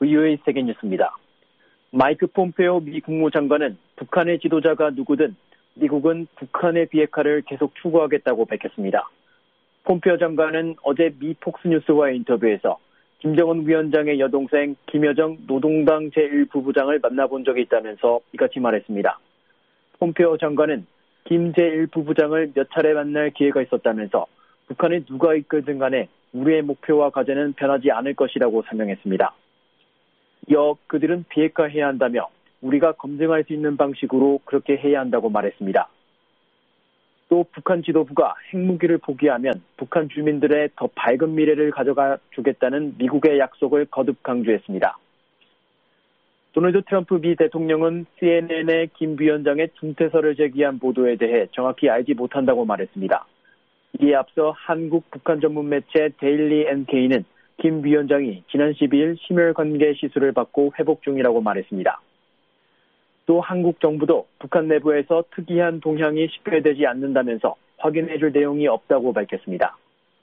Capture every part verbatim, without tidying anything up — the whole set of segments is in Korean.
브이오에이 세계뉴스입니다. 마이크 폼페오 미 국무장관은 북한의 지도자가 누구든 미국은 북한의 비핵화를 계속 추구하겠다고 밝혔습니다. 폼페오 장관은 어제 미 폭스뉴스와의 인터뷰에서 김정은 위원장의 여동생 김여정 노동당 제일 부부장을 만나본 적이 있다면서 이같이 말했습니다. 폼페오 장관은 김 제일 부부장을 몇 차례 만날 기회가 있었다면서 북한이 누가 이끌든 간에 우리의 목표와 과제는 변하지 않을 것이라고 설명했습니다. 이어 그들은 비핵화해야 한다며 우리가 검증할 수 있는 방식으로 그렇게 해야 한다고 말했습니다. 또 북한 지도부가 핵무기를 포기하면 북한 주민들의 더 밝은 미래를 가져가 주겠다는 미국의 약속을 거듭 강조했습니다. 도널드 트럼프 미 대통령은 씨엔엔의 김 위원장의 중퇴설을 제기한 보도에 대해 정확히 알지 못한다고 말했습니다. 이에 앞서 한국 북한 전문 매체 데일리 엔케이는 김 위원장이 지난 십이일 심혈관계 시술을 받고 회복 중이라고 말했습니다. 또 한국 정부도 북한 내부에서 특이한 동향이 식별되지 않는다면서 확인해줄 내용이 없다고 밝혔습니다.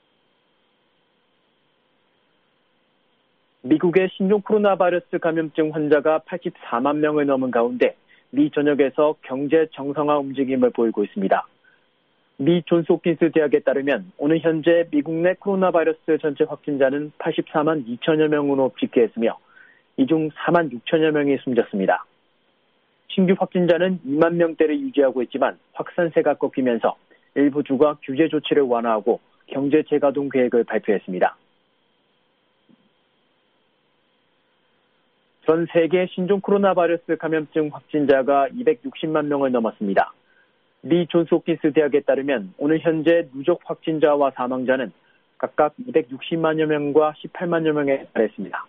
미국의 신종 코로나 바이러스 감염증 환자가 팔십사만 명을 넘은 가운데 미 전역에서 경제 정상화 움직임을 보이고 있습니다. 미 존스홉킨스 대학에 따르면 오늘 현재 미국 내 코로나 바이러스 전체 확진자는 팔십사만 이천여 명으로 집계했으며 이 중 사만 육천여 명이 숨졌습니다. 신규 확진자는 이만 명대를 유지하고 있지만 확산세가 꺾이면서 일부 주가 규제 조치를 완화하고 경제 재가동 계획을 발표했습니다. 전 세계 신종 코로나 바이러스 감염증 확진자가 이백육십만 명을 넘었습니다. 미 존스홉킨스 대학에 따르면 오늘 현재 누적 확진자와 사망자는 각각 이백육십만여 명과 십팔만여 명에 달했습니다.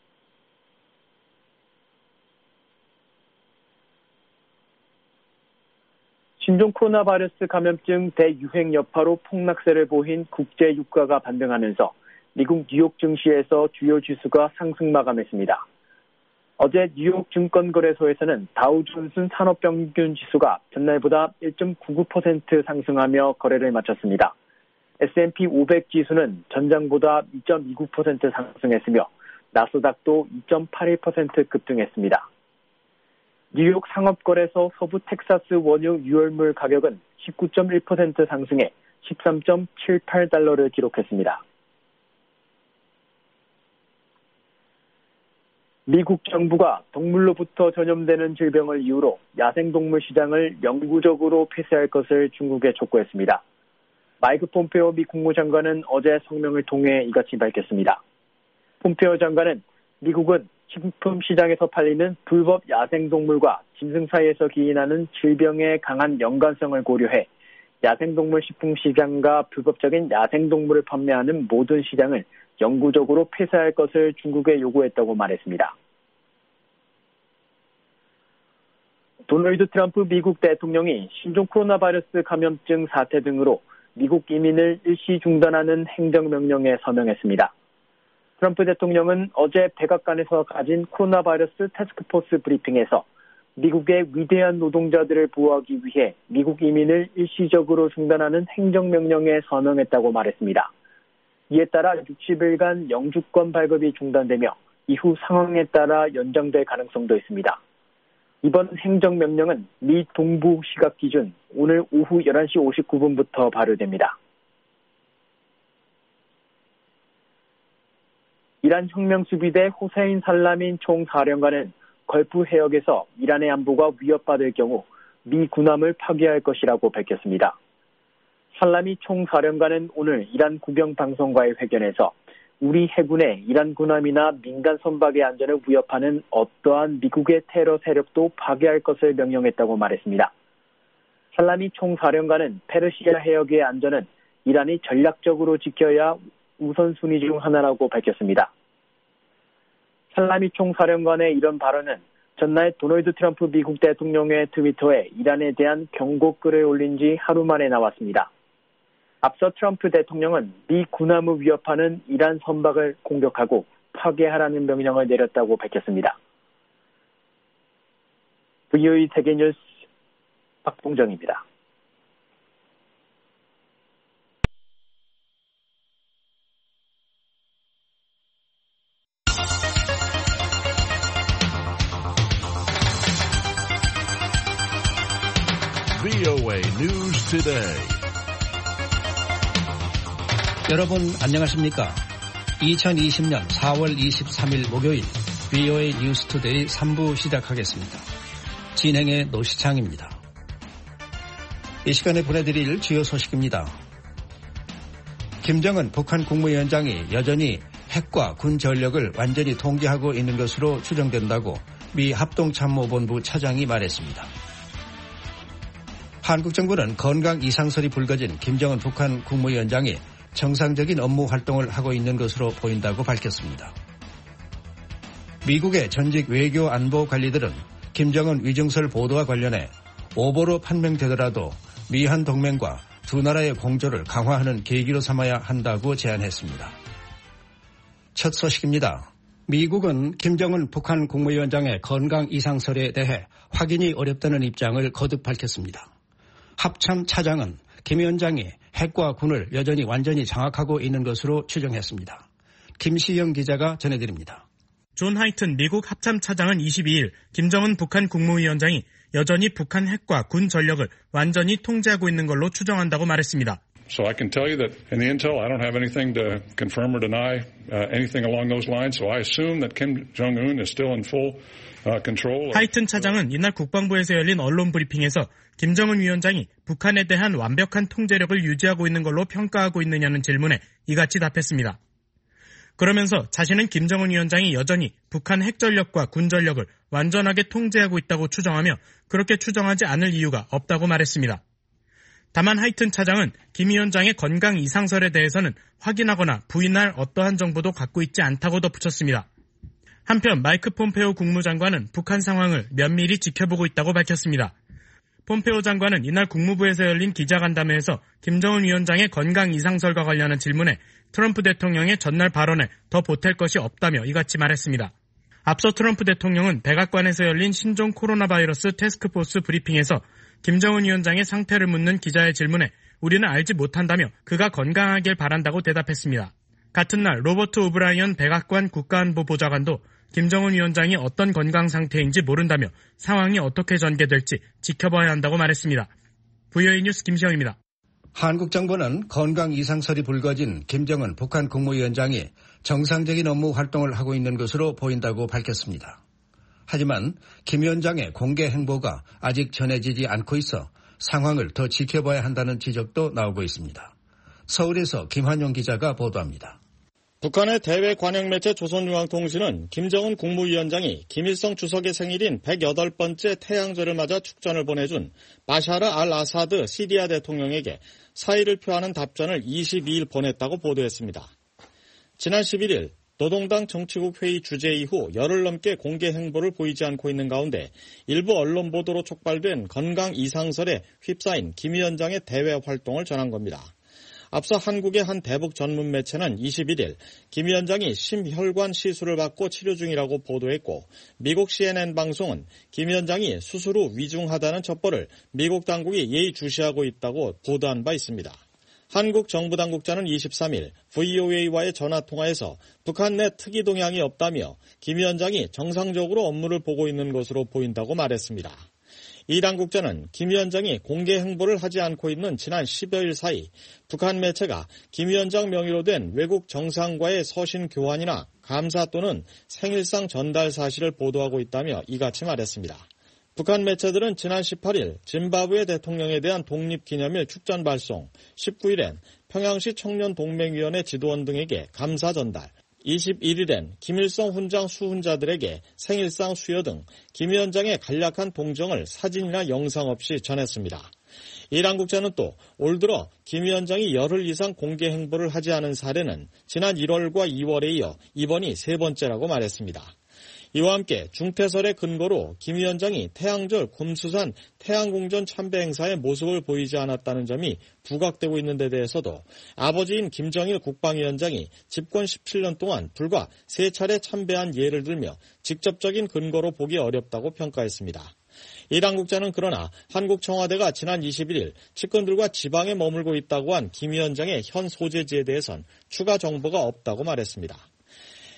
신종 코로나 바이러스 감염증 대유행 여파로 폭락세를 보인 국제 유가가 반등하면서 미국 뉴욕 증시에서 주요 지수가 상승 마감했습니다. 어제 뉴욕 증권거래소에서는 다우존스 산업평균 지수가 전날보다 일 점 구구 퍼센트 상승하며 거래를 마쳤습니다. 에스 앤 피 오백 지수는 전장보다 이 점 이구 퍼센트 상승했으며 나스닥도 이 점 팔일 퍼센트 급등했습니다. 뉴욕 상업거래소 서부 텍사스 원유 유월물 가격은 십구 점 일 퍼센트 상승해 십삼 점 칠팔 달러를 기록했습니다. 미국 정부가 동물로부터 전염되는 질병을 이유로 야생동물 시장을 영구적으로 폐쇄할 것을 중국에 촉구했습니다. 마이크 폼페오 미 국무장관은 어제 성명을 통해 이같이 밝혔습니다. 폼페오 장관은 미국은 식품 시장에서 팔리는 불법 야생동물과 짐승 사이에서 기인하는 질병의 강한 연관성을 고려해 야생동물 식품 시장과 불법적인 야생동물을 판매하는 모든 시장을 영구적으로 폐쇄할 것을 중국에 요구했다고 말했습니다. 도널드 트럼프 미국 대통령이 신종 코로나 바이러스 감염증 사태 등으로 미국 이민을 일시 중단하는 행정명령에 서명했습니다. 트럼프 대통령은 어제 백악관에서 가진 코로나 바이러스 태스크포스 브리핑에서 미국의 위대한 노동자들을 보호하기 위해 미국 이민을 일시적으로 중단하는 행정명령에 서명했다고 말했습니다. 이에 따라 육십 일간 영주권 발급이 중단되며 이후 상황에 따라 연장될 가능성도 있습니다. 이번 행정명령은 미 동부 시각 기준 오늘 오후 열한 시 오십구 분부터 발효됩니다. 이란 혁명수비대 호세인 살라민 총사령관은 걸프 해역에서 이란의 안보가 위협받을 경우 미 군함을 파괴할 것이라고 밝혔습니다. 살라미 총사령관은 오늘 이란 국영방송과의 회견에서 우리 해군의 이란 군함이나 민간 선박의 안전을 위협하는 어떠한 미국의 테러 세력도 파괴할 것을 명령했다고 말했습니다. 살라미 총사령관은 페르시아 해역의 안전은 이란이 전략적으로 지켜야 우선순위 중 하나라고 밝혔습니다. 살라미 총사령관의 이런 발언은 전날 도널드 트럼프 미국 대통령의 트위터에 이란에 대한 경고글을 올린 지 하루 만에 나왔습니다. 앞서 트럼프 대통령은 미 군함을 위협하는 이란 선박을 공격하고 파괴하라는 명령을 내렸다고 밝혔습니다. 브이오에이 세계뉴스 박봉정입니다. 브이오에이 News Today. 여러분 안녕하십니까? 이천이십년 사월 이십삼일 목요일 브이오에이 뉴스 투데이 삼 부 시작하겠습니다. 진행의 노시창입니다. 이 시간에 보내드릴 주요 소식입니다. 김정은 북한 국무위원장이 여전히 핵과 군 전력을 완전히 통제하고 있는 것으로 추정된다고 미 합동참모본부 차장이 말했습니다. 한국 정부는 건강 이상설이 불거진 김정은 북한 국무위원장이 정상적인 업무 활동을 하고 있는 것으로 보인다고 밝혔습니다. 미국의 전직 외교 안보 관리들은 김정은 위증설 보도와 관련해 오보로 판명되더라도 미한 동맹과 두 나라의 공조를 강화하는 계기로 삼아야 한다고 제안했습니다. 첫 소식입니다. 미국은 김정은 북한 국무위원장의 건강 이상설에 대해 확인이 어렵다는 입장을 거듭 밝혔습니다. 합참 차장은 김 위원장이 핵과 군을 여전히 완전히 장악하고 있는 것으로 추정했습니다. 김시영 기자가 전해드립니다. 존 하이튼 미국 합참 차장은 이십이일 김정은 북한 국무위원장이 여전히 북한 핵과 군 전력을 완전히 통제하고 있는 걸로 추정한다고 말했습니다. So I can tell you that in the intel, I don't have anything to confirm or deny uh, anything along those lines. So I assume that Kim Jong-un is still in full uh, control. 하이튼 차장은 이날 국방부에서 열린 언론 브리핑에서 김정은 위원장이 북한에 대한 완벽한 통제력을 유지하고 있는 걸로 평가하고 있느냐는 질문에 이같이 답했습니다. 그러면서 자신은 김정은 위원장이 여전히 북한 핵전력과 군전력을 완전하게 통제하고 있다고 추정하며 그렇게 추정하지 않을 이유가 없다고 말했습니다. 다만 하이튼 차장은 김 위원장의 건강 이상설에 대해서는 확인하거나 부인할 어떠한 정보도 갖고 있지 않다고 덧붙였습니다. 한편 마이크 폼페오 국무장관은 북한 상황을 면밀히 지켜보고 있다고 밝혔습니다. 폼페오 장관은 이날 국무부에서 열린 기자간담회에서 김정은 위원장의 건강 이상설과 관련한 질문에 트럼프 대통령의 전날 발언에 더 보탤 것이 없다며 이같이 말했습니다. 앞서 트럼프 대통령은 백악관에서 열린 신종 코로나 바이러스 태스크포스 브리핑에서 김정은 위원장의 상태를 묻는 기자의 질문에 우리는 알지 못한다며 그가 건강하길 바란다고 대답했습니다. 같은 날 로버트 오브라이언 백악관 국가안보보좌관도 김정은 위원장이 어떤 건강 상태인지 모른다며 상황이 어떻게 전개될지 지켜봐야 한다고 말했습니다. 브이오에이 뉴스 김시영입니다. 한국 정부는 건강 이상설이 불거진 김정은 북한 국무위원장이 정상적인 업무 활동을 하고 있는 것으로 보인다고 밝혔습니다. 하지만 김 위원장의 공개 행보가 아직 전해지지 않고 있어 상황을 더 지켜봐야 한다는 지적도 나오고 있습니다. 서울에서 김한용 기자가 보도합니다. 북한의 대외 관영 매체 조선중앙통신은 김정은 국무위원장이 김일성 주석의 생일인 백여덟 번째 태양절을 맞아 축전을 보내준 바샤르 알 아사드 시리아 대통령에게 사의를 표하는 답전을 이십이일 보냈다고 보도했습니다. 지난 십일일 노동당 정치국 회의 주재 이후 열흘 넘게 공개 행보를 보이지 않고 있는 가운데 일부 언론 보도로 촉발된 건강 이상설에 휩싸인 김 위원장의 대외 활동을 전한 겁니다. 앞서 한국의 한 대북 전문 매체는 이십일일 김 위원장이 심혈관 시술을 받고 치료 중이라고 보도했고 미국 씨엔엔 방송은 김 위원장이 수술 후 위중하다는 첩보를 미국 당국이 예의주시하고 있다고 보도한 바 있습니다. 한국 정부 당국자는 이십삼일 브이오에이와의 전화통화에서 북한 내 특이 동향이 없다며 김 위원장이 정상적으로 업무를 보고 있는 것으로 보인다고 말했습니다. 이 당국자는 김 위원장이 공개 행보를 하지 않고 있는 지난 십여일 사이 북한 매체가 김 위원장 명의로 된 외국 정상과의 서신 교환이나 감사 또는 생일상 전달 사실을 보도하고 있다며 이같이 말했습니다. 북한 매체들은 지난 십팔일 짐바브웨 대통령에 대한 독립기념일 축전 발송, 십구일엔 평양시 청년동맹위원회 지도원 등에게 감사 전달, 이십일일엔 김일성 훈장 수훈자들에게 생일상 수여 등 김 위원장의 간략한 동정을 사진이나 영상 없이 전했습니다. 이 당국자는 또 올 들어 김 위원장이 열흘 이상 공개 행보를 하지 않은 사례는 지난 일월과 이월에 이어 이번이 세 번째라고 말했습니다. 이와 함께 중태설의 근거로 김 위원장이 태양절 곰수산 태양궁전 참배 행사에 모습을 보이지 않았다는 점이 부각되고 있는 데 대해서도 아버지인 김정일 국방위원장이 집권 십칠년 동안 불과 세 차례 참배한 예를 들며 직접적인 근거로 보기 어렵다고 평가했습니다. 이 당국자는 그러나 한국 청와대가 지난 이십일일 측근들과 지방에 머물고 있다고 한 김 위원장의 현 소재지에 대해선 추가 정보가 없다고 말했습니다.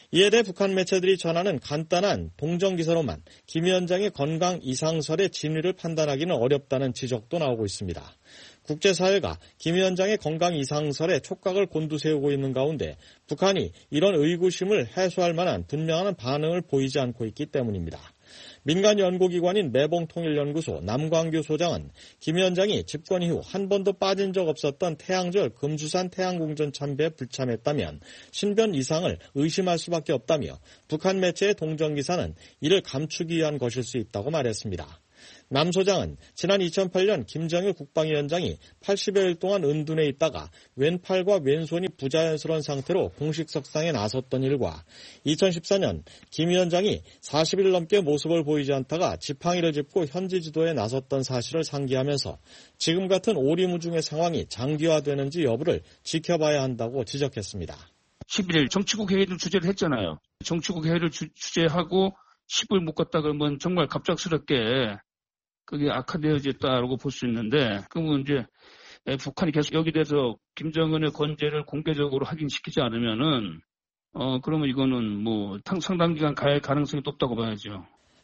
이에 대해 북한 매체들이 전하는 간단한 동정기사로만 김 위원장의 건강 이상설의 진위를 판단하기는 어렵다는 지적도 나오고 있습니다. 국제사회가 김 위원장의 건강 이상설에 촉각을 곤두세우고 있는 가운데 북한이 이런 의구심을 해소할 만한 분명한 반응을 보이지 않고 있기 때문입니다. 민간 연구기관인 매봉통일연구소 남광규 소장은 김 위원장이 집권 이후 한 번도 빠진 적 없었던 태양절 금수산 태양궁전 참배에 불참했다면 신변 이상을 의심할 수밖에 없다며 북한 매체의 동정기사는 이를 감추기 위한 것일 수 있다고 말했습니다. 남 소장은 지난 이천팔 년 김정일 국방위원장이 팔십여일 동안 은둔해 있다가 왼팔과 왼손이 부자연스러운 상태로 공식 석상에 나섰던 일과 이천십사 년 김 위원장이 사십 일 넘게 모습을 보이지 않다가 지팡이를 짚고 현지 지도에 나섰던 사실을 상기하면서 지금 같은 오리무중의 상황이 장기화되는지 여부를 지켜봐야 한다고 지적했습니다. 십일 일 정치국 회의를 주재를 했잖아요. 정치국 회의를 주, 주재하고 십 일 묵었다 그러면 정말 갑작스럽게 그게 악화되어졌다라고 볼 수 있는데, 그러면 이제 북한이 계속 여기 대해서 김정은의 건재를 공개적으로 확인시키지 않으면은, 어, 그러면 이거는 뭐 상당 기간 갈 가능성이 높다고 봐야죠.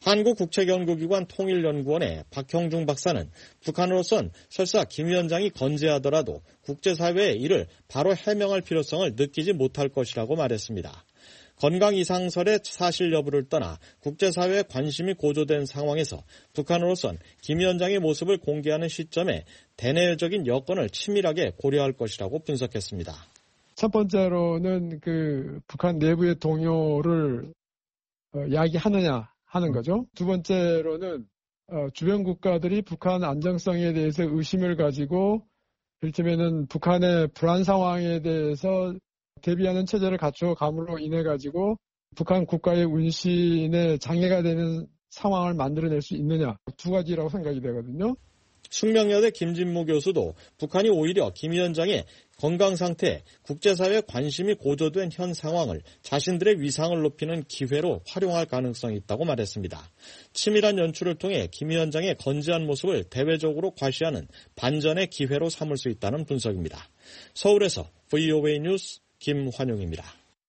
한국국책연구기관 통일연구원의 박형중 박사는 북한으로선 설사 김 위원장이 건재하더라도 국제사회에 이를 바로 해명할 필요성을 느끼지 못할 것이라고 말했습니다. 건강 이상설의 사실 여부를 떠나 국제사회의 관심이 고조된 상황에서 북한으로선 김 위원장의 모습을 공개하는 시점에 대내적인 여건을 치밀하게 고려할 것이라고 분석했습니다. 첫 번째로는 그 북한 내부의 동요를 어, 야기하느냐 하는 거죠. 두 번째로는 어, 주변 국가들이 북한 안정성에 대해서 의심을 가지고 이를테면은 북한의 불안 상황에 대해서 대비하는 체제를 갖춰감으로 인해 가지고 북한 국가의 운신에 장애가 되는 상황을 만들어낼 수 있느냐, 두 가지라고 생각이 되거든요. 숙명여대 김진무 교수도 북한이 오히려 김 위원장의 건강 상태, 국제사회의 관심이 고조된 현 상황을 자신들의 위상을 높이는 기회로 활용할 가능성이 있다고 말했습니다. 치밀한 연출을 통해 김 위원장의 건재한 모습을 대외적으로 과시하는 반전의 기회로 삼을 수 있다는 분석입니다. 서울에서 브이오에이 뉴스 김환용입니다.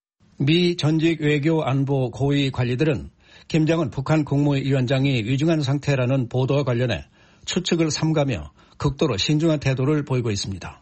미 전직 외교 안보 고위 관리들은 김정은 북한 국무위원장이 위중한 상태라는 보도와 관련해 추측을 삼가며 극도로 신중한 태도를 보이고 있습니다.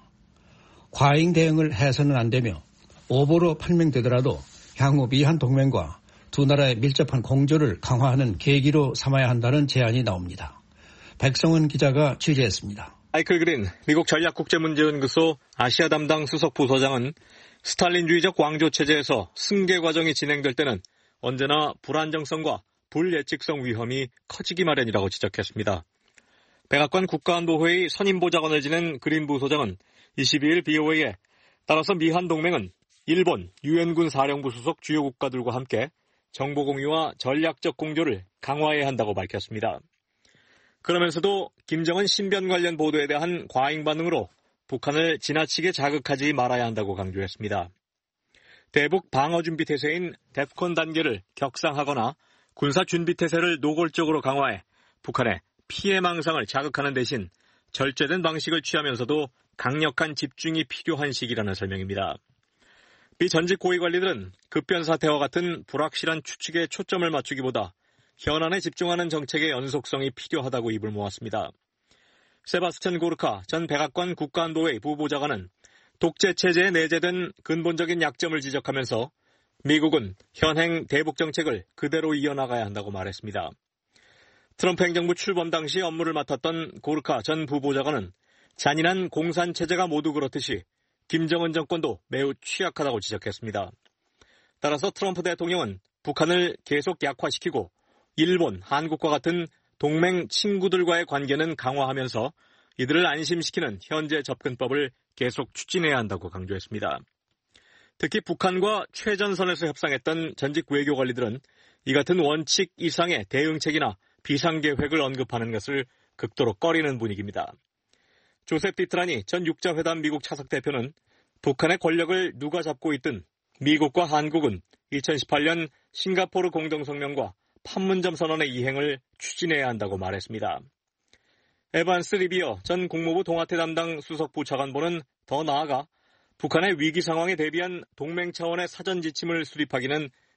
과잉 대응을 해서는 안 되며 오보로 판명되더라도 향후 미한 동맹과 두 나라의 밀접한 공조를 강화하는 계기로 삼아야 한다는 제안이 나옵니다. 백성은 기자가 취재했습니다. 마이클 그린 미국 전략국제문제연구소 아시아 담당 수석 부소장은 스탈린주의적 왕조체제에서 승계 과정이 진행될 때는 언제나 불안정성과 불예측성 위험이 커지기 마련이라고 지적했습니다. 백악관 국가안보회의 선임보좌관을 지낸 그린 부소장은 이십이일 비오에이에 따라서 미한 동맹은 일본, 유엔군 사령부 소속 주요 국가들과 함께 정보 공유와 전략적 공조를 강화해야 한다고 밝혔습니다. 그러면서도 김정은 신변 관련 보도에 대한 과잉 반응으로 북한을 지나치게 자극하지 말아야 한다고 강조했습니다. 대북 방어준비태세인 데프콘 단계를 격상하거나 군사준비태세를 노골적으로 강화해 북한의 피해망상을 자극하는 대신 절제된 방식을 취하면서도 강력한 집중이 필요한 시기라는 설명입니다. 미 전직 고위 관리들은 급변 사태와 같은 불확실한 추측에 초점을 맞추기보다 현안에 집중하는 정책의 연속성이 필요하다고 입을 모았습니다. 세바스찬 고르카 전 백악관 국가안보회의 부보좌관은 독재체제에 내재된 근본적인 약점을 지적하면서 미국은 현행 대북 정책을 그대로 이어나가야 한다고 말했습니다. 트럼프 행정부 출범 당시 업무를 맡았던 고르카 전 부보좌관은 잔인한 공산체제가 모두 그렇듯이 김정은 정권도 매우 취약하다고 지적했습니다. 따라서 트럼프 대통령은 북한을 계속 약화시키고 일본, 한국과 같은 동맹 친구들과의 관계는 강화하면서 이들을 안심시키는 현재 접근법을 계속 추진해야 한다고 강조했습니다. 특히 북한과 최전선에서 협상했던 전직 외교 관리들은 이 같은 원칙 이상의 대응책이나 비상계획을 언급하는 것을 극도로 꺼리는 분위기입니다. 조셉 디트라니 전 육자회담 미국 차석 대표는 북한의 권력을 누가 잡고 있든 미국과 한국은 이천십팔 년 싱가포르 공동성명과 판문점 선언의 이행을 추진해야 한다고 말했습니다. 에반스 리비어 전 국무부 동아태 담당 수석 부차관보는 더 나아가 북한의 위기 상황에 대비한 동맹 차원의 사전 지침을 수립하기는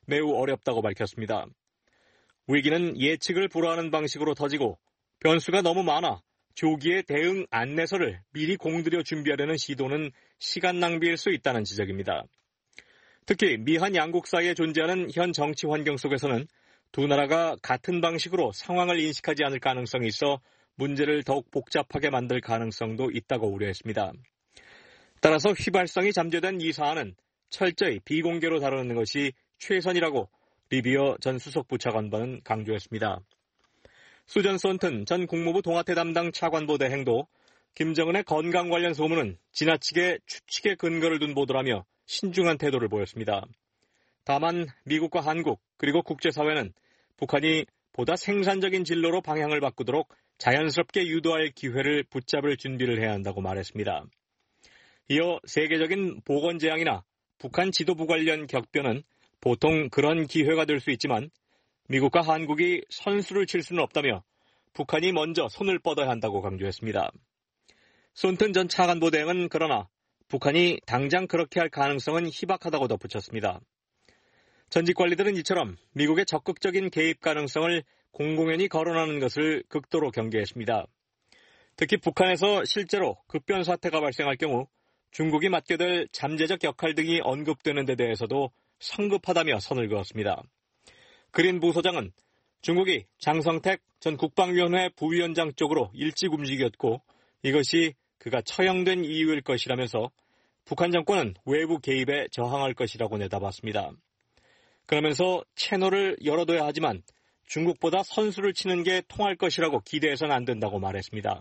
매우 어렵다고 밝혔습니다. 위기는 예측을 불허하는 방식으로 터지고 변수가 너무 많아 조기에 대응 안내서를 미리 공들여 준비하려는 시도는 시간 낭비일 수 있다는 지적입니다. 특히 미한 양국 사이에 존재하는 현 정치 환경 속에서는 두 나라가 같은 방식으로 상황을 인식하지 않을 가능성이 있어 문제를 더욱 복잡하게 만들 가능성도 있다고 우려했습니다. 따라서 휘발성이 잠재된 이 사안은 철저히 비공개로 다루는 것이 최선이라고 리비어 전 수석부 차관보는 강조했습니다. 수전 손튼 전 국무부 동아태 담당 차관보 대행도 김정은의 건강 관련 소문은 지나치게 추측에 근거를 둔 보도라며 신중한 태도를 보였습니다. 다만 미국과 한국 그리고 국제사회는 북한이 보다 생산적인 진로로 방향을 바꾸도록 자연스럽게 유도할 기회를 붙잡을 준비를 해야 한다고 말했습니다. 이어 세계적인 보건 재앙이나 북한 지도부 관련 격변은 보통 그런 기회가 될 수 있지만 미국과 한국이 선수를 칠 수는 없다며 북한이 먼저 손을 뻗어야 한다고 강조했습니다. 손튼 전 차관보 대행은 그러나 북한이 당장 그렇게 할 가능성은 희박하다고 덧붙였습니다. 전직 관리들은 이처럼 미국의 적극적인 개입 가능성을 공공연히 거론하는 것을 극도로 경계했습니다. 특히 북한에서 실제로 급변 사태가 발생할 경우 중국이 맡게 될 잠재적 역할 등이 언급되는 데 대해서도 성급하다며 선을 그었습니다. 그린 부소장은 중국이 장성택 전 국방위원회 부위원장 쪽으로 일찍 움직였고 이것이 그가 처형된 이유일 것이라면서 북한 정권은 외부 개입에 저항할 것이라고 내다봤습니다. 그러면서 채널을 열어둬야 하지만 중국보다 선수를 치는 게 통할 것이라고 기대해서는 안 된다고 말했습니다.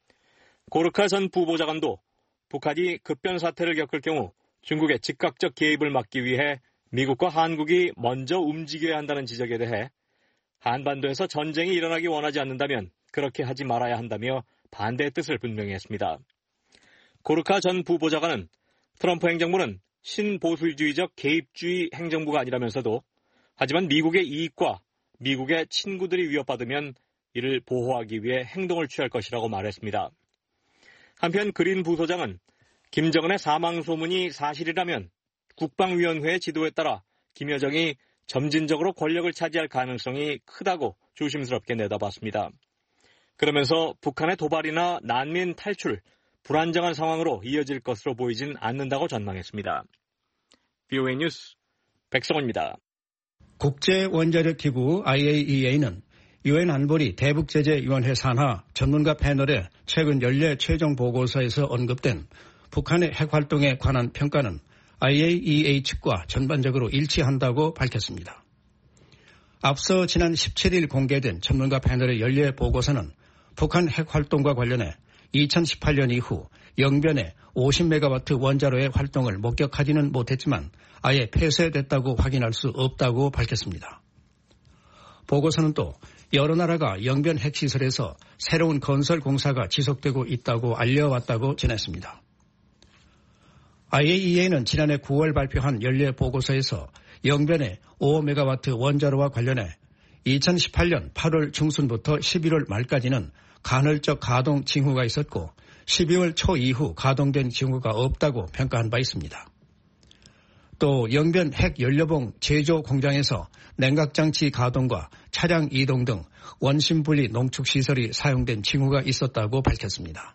고르카 전 부보좌관도 북한이 급변 사태를 겪을 경우 중국의 즉각적 개입을 막기 위해 미국과 한국이 먼저 움직여야 한다는 지적에 대해 한반도에서 전쟁이 일어나기 원하지 않는다면 그렇게 하지 말아야 한다며 반대의 뜻을 분명히 했습니다. 고르카 전 부보좌관은 트럼프 행정부는 신보수주의적 개입주의 행정부가 아니라면서도 하지만 미국의 이익과 미국의 친구들이 위협받으면 이를 보호하기 위해 행동을 취할 것이라고 말했습니다. 한편 그린 부소장은 김정은의 사망 소문이 사실이라면 국방위원회의 지도에 따라 김여정이 점진적으로 권력을 차지할 가능성이 크다고 조심스럽게 내다봤습니다. 그러면서 북한의 도발이나 난민 탈출, 불안정한 상황으로 이어질 것으로 보이진 않는다고 전망했습니다. 브이오에이 뉴스 백성원입니다. 국제원자력기구 아이에이이에이는 유엔 안보리 대북제재위원회 산하 전문가 패널의 최근 연례 최종 보고서에서 언급된 북한의 핵활동에 관한 평가는 아이에이이에이 측과 전반적으로 일치한다고 밝혔습니다. 앞서 지난 십칠 일 공개된 전문가 패널의 연례 보고서는 북한 핵활동과 관련해 이천십팔 년 이후 영변에 오십 메가와트 원자로의 활동을 목격하지는 못했지만 아예 폐쇄됐다고 확인할 수 없다고 밝혔습니다. 보고서는 또 여러 나라가 영변 핵시설에서 새로운 건설 공사가 지속되고 있다고 알려왔다고 전했습니다. 아이에이이에이는 지난해 구월 발표한 연례 보고서에서 영변의 오 메가와트 원자로와 관련해 이천십팔 년 팔월 중순부터 십일월 말까지는 간헐적 가동 징후가 있었고 십이월 초 이후 가동된 징후가 없다고 평가한 바 있습니다. 또 영변 핵연료봉 제조 공장에서 냉각장치 가동과 차량 이동 등 원심분리 농축시설이 사용된 징후가 있었다고 밝혔습니다.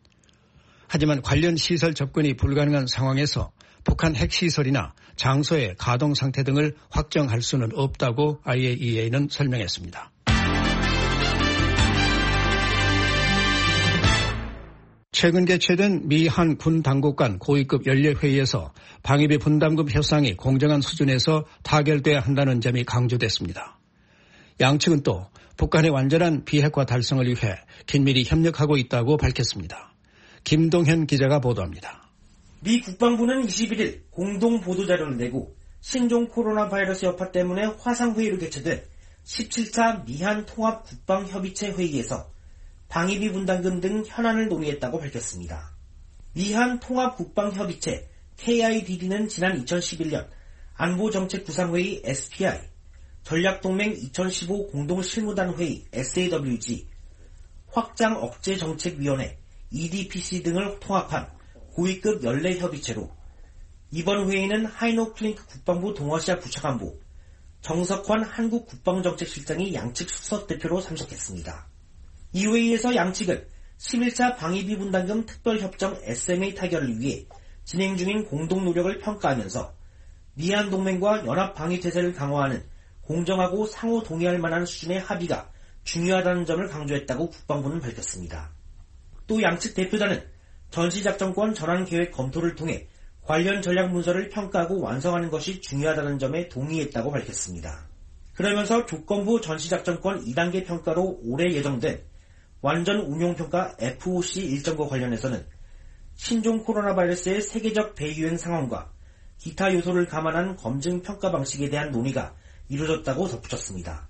하지만 관련 시설 접근이 불가능한 상황에서 북한 핵시설이나 장소의 가동 상태 등을 확정할 수는 없다고 아이에이이에이는 설명했습니다. 최근 개최된 미한 군 당국 간 고위급 연례회의에서 방위비 분담금 협상이 공정한 수준에서 타결돼야 한다는 점이 강조됐습니다. 양측은 또 북한의 완전한 비핵화 달성을 위해 긴밀히 협력하고 있다고 밝혔습니다. 김동현 기자가 보도합니다. 미 국방부는 이십일 일 공동 보도자료를 내고 신종 코로나 바이러스 여파 때문에 화상회의로 개최된 십칠 차 미한 통합 국방협의체 회의에서 방위비 분담금 등 현안을 논의했다고 밝혔습니다. 미한 통합 국방협의체 케이아이디비는 지난 이천십일 년 안보정책구상회의 에스피아이, 전략동맹 이천십오 공동실무단 회의 에스에이더블유지, 확장억제정책위원회 이디피씨 등을 통합한 고위급 연례협의체로 이번 회의는 하이노 클링크 국방부 동아시아 부차관보, 정석환 한국국방정책실장이 양측 수석대표로 참석했습니다. 이 회의에서 양측은 십일 차 방위비 분담금 특별협정 에스엠에이 타결을 위해 진행 중인 공동노력을 평가하면서 미한 동맹과 연합방위태세를 강화하는 공정하고 상호 동의할 만한 수준의 합의가 중요하다는 점을 강조했다고 국방부는 밝혔습니다. 또 양측 대표단은 전시작전권 전환 계획 검토를 통해 관련 전략 문서를 평가하고 완성하는 것이 중요하다는 점에 동의했다고 밝혔습니다. 그러면서 조건부 전시작전권 이 단계 평가로 올해 예정된 완전 운용평가 에프오씨 일정과 관련해서는 신종 코로나 바이러스의 세계적 대유행 상황과 기타 요소를 감안한 검증 평가 방식에 대한 논의가 이루어졌다고 덧붙였습니다.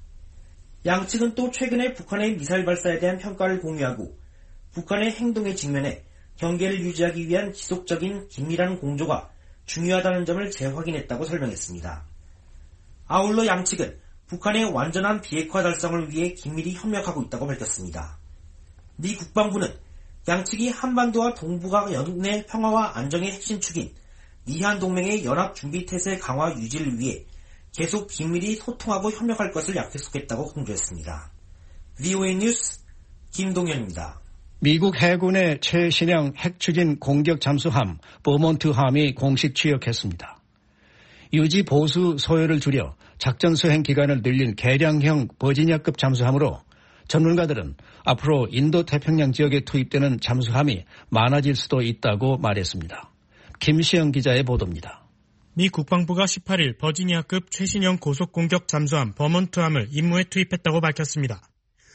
양측은 또 최근에 북한의 미사일 발사에 대한 평가를 공유하고 북한의 행동에 직면해 경계를 유지하기 위한 지속적인 긴밀한 공조가 중요하다는 점을 재확인했다고 설명했습니다. 아울러 양측은 북한의 완전한 비핵화 달성을 위해 긴밀히 협력하고 있다고 밝혔습니다. 미 국방부는 양측이 한반도와 동북아 연내 평화와 안정의 핵심 축인 미한 동맹의 연합 준비 태세 강화 유지를 위해 계속 긴밀히 소통하고 협력할 것을 약속했다고 강조했습니다. 브이오에이 뉴스 김동현입니다. 미국 해군의 최신형 핵추진 공격 잠수함 버몬트함이 공식 취역했습니다. 유지 보수 소요를 줄여 작전 수행 기간을 늘린 개량형 버지니아급 잠수함으로 전문가들은 앞으로 인도 태평양 지역에 투입되는 잠수함이 많아질 수도 있다고 말했습니다. 김시영 기자의 보도입니다. 미 국방부가 십팔 일 버지니아급 최신형 고속공격 잠수함 버몬트함을 임무에 투입했다고 밝혔습니다.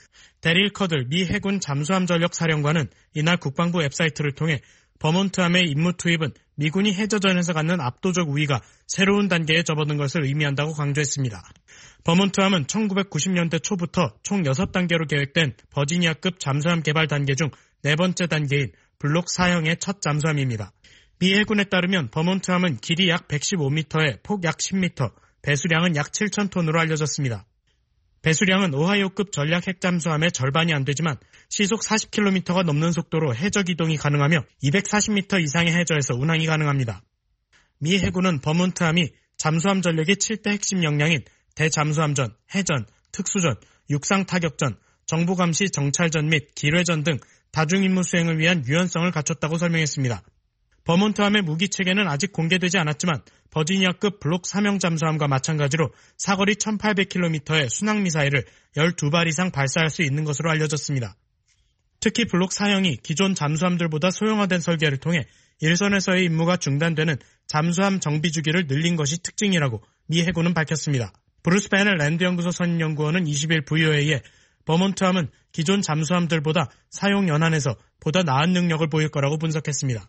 데릴 커들 미 해군 잠수함 전력 사령관은 이날 국방부 웹사이트를 통해 버몬트함의 임무 투입은 미군이 해저전에서 갖는 압도적 우위가 새로운 단계에 접어든 것을 의미한다고 강조했습니다. 버몬트함은 천구백구십 년대 초부터 총 여섯 단계로 계획된 버지니아급 잠수함 개발 단계 중 네 번째 단계인 블록 사형의 첫 잠수함입니다. 미 해군에 따르면 버몬트함은 길이 약 백십오 미터에 폭 약 십 미터, 배수량은 약 칠천 톤으로 알려졌습니다. 배수량은 오하이오급 전략 핵잠수함의 절반이 안 되지만 시속 사십 킬로미터가 넘는 속도로 해적 이동이 가능하며 이백사십 미터 이상의 해저에서 운항이 가능합니다. 미 해군은 버몬트함이 잠수함 전력의 칠 대 핵심 역량인 대잠수함전, 해전, 특수전, 육상타격전, 정보감시 정찰전 및 기뢰전 등 다중임무 수행을 위한 유연성을 갖췄다고 설명했습니다. 버몬트함의 무기체계는 아직 공개되지 않았지만 버지니아급 블록 삼형 잠수함과 마찬가지로 사거리 천팔백 킬로미터의 순항미사일을 열두 발 이상 발사할 수 있는 것으로 알려졌습니다. 특히 블록 사형이 기존 잠수함들보다 소형화된 설계를 통해 일선에서의 임무가 중단되는 잠수함 정비 주기를 늘린 것이 특징이라고 미 해군은 밝혔습니다. 브루스 베넬 랜드연구소 선임연구원은 이십 일 브이오에이에 버몬트함은 기존 잠수함들보다 사용 연한에서 보다 나은 능력을 보일 거라고 분석했습니다.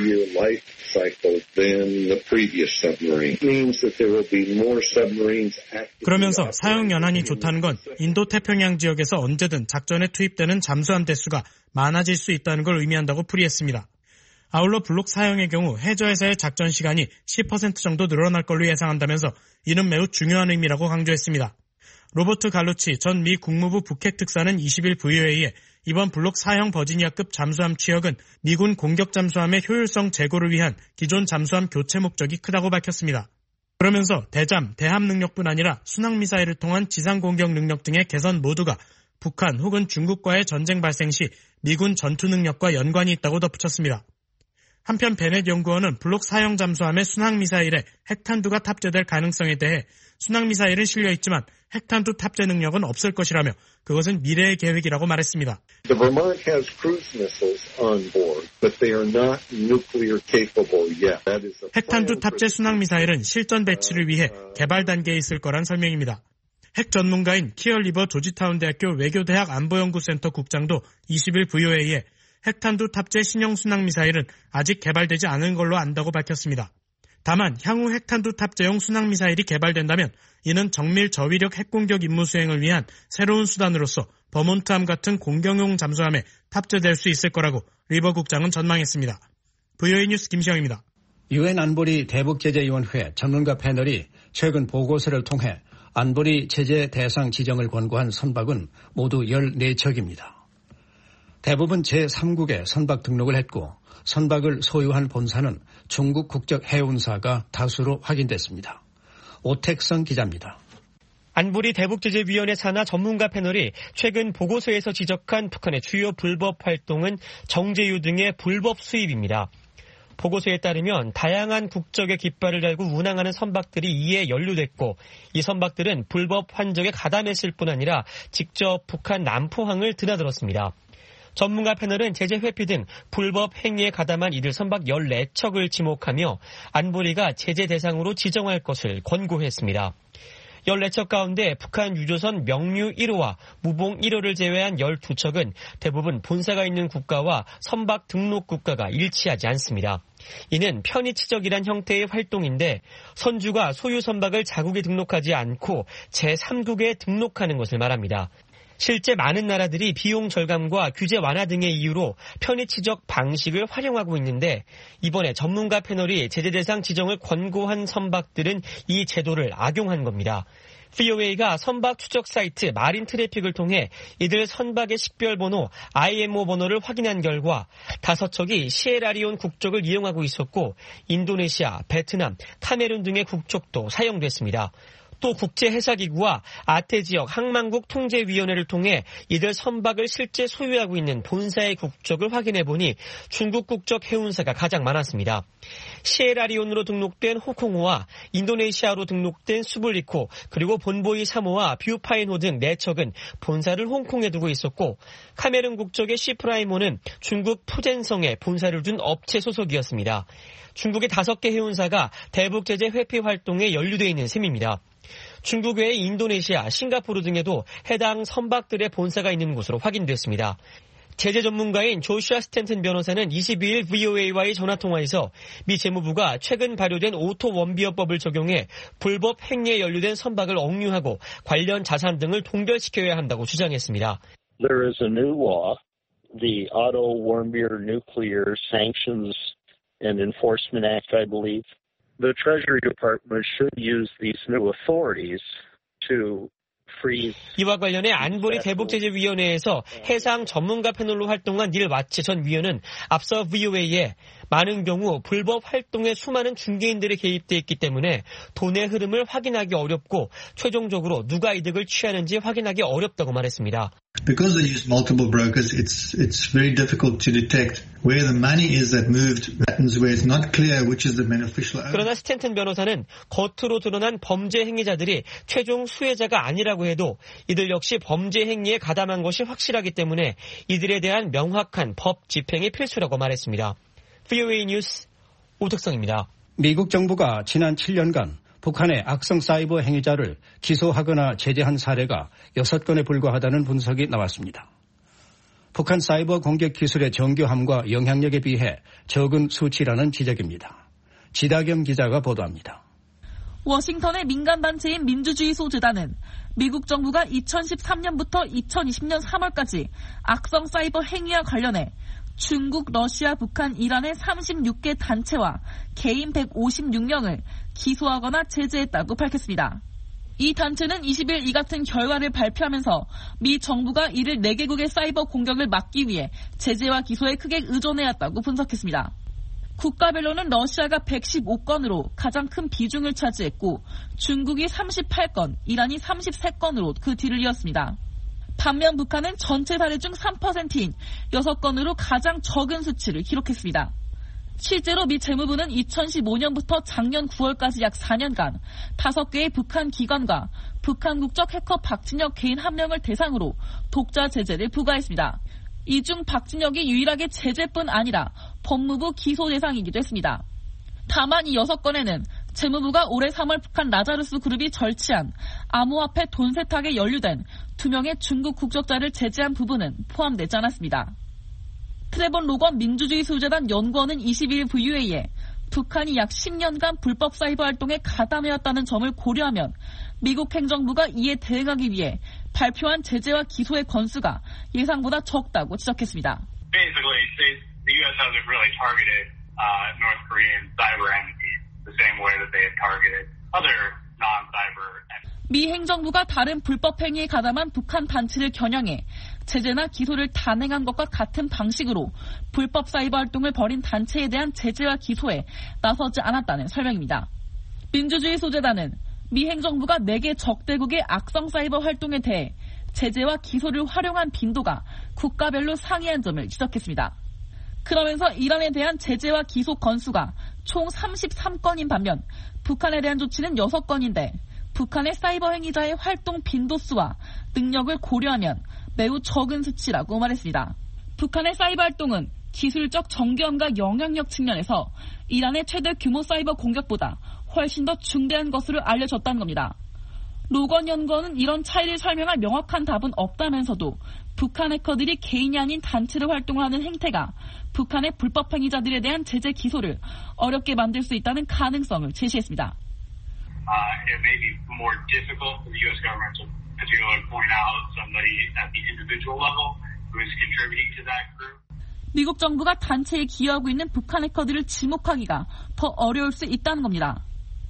그러면서 사용 연한이 좋다는 건 인도 태평양 지역에서 언제든 작전에 투입되는 잠수함 대수가 많아질 수 있다는 걸 의미한다고 풀이했습니다. 아울러 블록 사형의 경우 해저에서의 작전 시간이 십 퍼센트 정도 늘어날 걸로 예상한다면서 이는 매우 중요한 의미라고 강조했습니다. 로버트 갈루치 전 미 국무부 북핵 특사는 이십 일 브이오에이에 이번 블록 사형 버지니아급 잠수함 취역은 미군 공격 잠수함의 효율성 제고를 위한 기존 잠수함 교체 목적이 크다고 밝혔습니다. 그러면서 대잠, 대함 능력뿐 아니라 순항미사일을 통한 지상 공격 능력 등의 개선 모두가 북한 혹은 중국과의 전쟁 발생 시 미군 전투 능력과 연관이 있다고 덧붙였습니다. 한편 베넷 연구원은 블록 사형 잠수함의 순항미사일에 핵탄두가 탑재될 가능성에 대해 순항미사일은 실려있지만 핵탄두 탑재 능력은 없을 것이라며 그것은 미래의 계획이라고 말했습니다. The Vermont has cruise missiles on board, but they are not nuclear capable yet. That is a 핵탄두 탑재 순항미사일은 실전 배치를 위해 개발 단계에 있을 거란 설명입니다. 핵 전문가인 키얼리버 조지타운 대학교 외교대학 안보연구센터 국장도 이십 일 브이오에이에 핵탄두 탑재 신형 순항미사일은 아직 개발되지 않은 걸로 안다고 밝혔습니다. 다만 향후 핵탄두 탑재용 순항미사일이 개발된다면 이는 정밀 저위력 핵공격 임무 수행을 위한 새로운 수단으로서 버몬트함 같은 공격용 잠수함에 탑재될 수 있을 거라고 리버 국장은 전망했습니다. 브이오에이 뉴스 김시영입니다. 유엔 안보리 대북제재위원회 전문가 패널이 최근 보고서를 통해 안보리 제재 대상 지정을 권고한 선박은 모두 열네 척입니다. 대부분 제삼국에 선박 등록을 했고 선박을 소유한 본사는 중국 국적 해운사가 다수로 확인됐습니다. 오택성 기자입니다. 안보리 대북제재위원회 산하 전문가 패널이 최근 보고서에서 지적한 북한의 주요 불법 활동은 정제유 등의 불법 수입입니다. 보고서에 따르면 다양한 국적의 깃발을 달고 운항하는 선박들이 이에 연루됐고 이 선박들은 불법 환적에 가담했을 뿐 아니라 직접 북한 남포항을 드나들었습니다. 전문가 패널은 제재 회피 등 불법 행위에 가담한 이들 선박 열네 척을 지목하며 안보리가 제재 대상으로 지정할 것을 권고했습니다. 열네 척 가운데 북한 유조선 명류 일 호와 무봉 일 호를 제외한 열두 척은 대부분 본사가 있는 국가와 선박 등록 국가가 일치하지 않습니다. 이는 편의치적이란 형태의 활동인데 선주가 소유 선박을 자국에 등록하지 않고 제삼국에 등록하는 것을 말합니다. 실제 많은 나라들이 비용 절감과 규제 완화 등의 이유로 편의치적 방식을 활용하고 있는데 이번에 전문가 패널이 제재 대상 지정을 권고한 선박들은 이 제도를 악용한 겁니다. 브이오에이가 선박 추적 사이트 마린 트래픽을 통해 이들 선박의 식별번호 아이엠오 번호를 확인한 결과 다섯 척이 시에라리온 국적을 이용하고 있었고 인도네시아, 베트남, 카메룬 등의 국적도 사용됐습니다. 또 국제해사기구와 아태지역 항만국 통제위원회를 통해 이들 선박을 실제 소유하고 있는 본사의 국적을 확인해보니 중국 국적 해운사가 가장 많았습니다. 시에라리온으로 등록된 호콩호와 인도네시아로 등록된 수블리코 그리고 본보이 사모와 뷰파인호 등 네 척은 본사를 홍콩에 두고 있었고 카메룬 국적의 시프라이모는 중국 푸젠성에 본사를 둔 업체 소속이었습니다. 중국의 다섯 개 해운사가 대북제재 회피 활동에 연루되어 있는 셈입니다. 중국 외의 인도네시아, 싱가포르 등에도 해당 선박들의 본사가 있는 곳으로 확인됐습니다. 제재 전문가인 조슈아 스탠튼 변호사는 이십이일 브이오에이와의 전화통화에서 미 재무부가 최근 발효된 오토 원비어법을 적용해 불법 행위에 연루된 선박을 억류하고 관련 자산 등을 동결시켜야 한다고 주장했습니다. There is a new law, the Otto Warmbier Nuclear Sanctions and Enforcement Act, I believe. The Treasury Department should use these new authorities to freeze. 이와 관련해 안보리 대북제재위원회에서 해상 전문가 패널로 활동한 닐 와츠 전 위원은 앞서 브이오에이에 많은 경우 불법 활동에 수많은 중개인들이 개입돼 있기 때문에 돈의 흐름을 확인하기 어렵고 최종적으로 누가 이득을 취하는지 확인하기 어렵다고 말했습니다. Because they use multiple brokers, it's it's very difficult to detect where the money is that moved patterns where it's not clear which is the beneficial owner. 그러나 스탠튼 변호사는 겉으로 드러난 범죄 행위자들이 최종 수혜자가 아니라고 해도 이들 역시 범죄 행위에 가담한 것이 확실하기 때문에 이들에 대한 명확한 법 집행이 필수라고 말했습니다. 브이오에이 뉴스 오택성입니다. 미국 정부가 지난 칠 년간 북한의 악성 사이버 행위자를 기소하거나 제재한 사례가 여섯 건에 불과하다는 분석이 나왔습니다. 북한 사이버 공격 기술의 정교함과 영향력에 비해 적은 수치라는 지적입니다. 지다겸 기자가 보도합니다. 워싱턴의 민간단체인 민주주의소재단은 미국 정부가 이천십삼 년부터 이천이십 년 삼월까지 악성 사이버 행위와 관련해 중국, 러시아, 북한, 이란의 삼십육 개 단체와 개인 백오십육 명을 기소하거나 제재했다고 밝혔습니다. 이 단체는 이십일 이 같은 결과를 발표하면서 미 정부가 이를 네 개국의 사이버 공격을 막기 위해 제재와 기소에 크게 의존해왔다고 분석했습니다. 국가별로는 러시아가 백십오 건으로 가장 큰 비중을 차지했고 중국이 삼십팔 건, 이란이 삼십삼 건으로 그 뒤를 이었습니다. 반면 북한은 전체 사례 중 삼 퍼센트인 여섯 건으로 가장 적은 수치를 기록했습니다. 실제로 미 재무부는 이천십오 년부터 작년 구월까지 약 사 년간 다섯 개의 북한 기관과 북한 국적 해커 박진혁 개인 한 명을 대상으로 독자 제재를 부과했습니다. 이 중 박진혁이 유일하게 제재뿐 아니라 법무부 기소 대상이기도 했습니다. 다만 이 여섯 건에는 재무부가 올해 삼월 북한 라자루스 그룹이 절취한 암호화폐 돈 세탁에 연루된 두 명의 중국 국적자를 제재한 부분은 포함되지 않았습니다. 트레본 로건 민주주의 소재단 연구원은 이십일 일 브이오에이에 북한이 약 십 년간 불법 사이버 활동에 가담해왔다는 점을 고려하면 미국 행정부가 이에 대응하기 위해 발표한 제재와 기소의 건수가 예상보다 적다고 지적했습니다. Basically, the U S hasn't really targeted uh, North Korean cyber entities the same way that they have targeted other non-cyber entities. 미 행정부가 다른 불법 행위에 가담한 북한 단체를 겨냥해 제재나 기소를 단행한 것과 같은 방식으로 불법 사이버 활동을 벌인 단체에 대한 제재와 기소에 나서지 않았다는 설명입니다. 민주주의 소재단은 미 행정부가 네 개 적대국의 악성 사이버 활동에 대해 제재와 기소를 활용한 빈도가 국가별로 상이한 점을 지적했습니다. 그러면서 이란에 대한 제재와 기소 건수가 총 삼십삼 건인 반면 북한에 대한 조치는 여섯 건인데 북한의 사이버 행위자의 활동 빈도수와 능력을 고려하면 매우 적은 수치라고 말했습니다. 북한의 사이버 활동은 기술적 정교함과 영향력 측면에서 이란의 최대 규모 사이버 공격보다 훨씬 더 중대한 것으로 알려졌다는 겁니다. 로건 연구원은 이런 차이를 설명할 명확한 답은 없다면서도 북한 해커들이 개인이 아닌 단체로 활동하는 행태가 북한의 불법 행위자들에 대한 제재 기소를 어렵게 만들 수 있다는 가능성을 제시했습니다. Uh, it may be more difficult for the U S government to particularly point out somebody at the individual level who is contributing to that group. 미국 정부가 단체에 기여하고 있는 북한 해커들을 지목하기가 더 어려울 수 있다는 겁니다.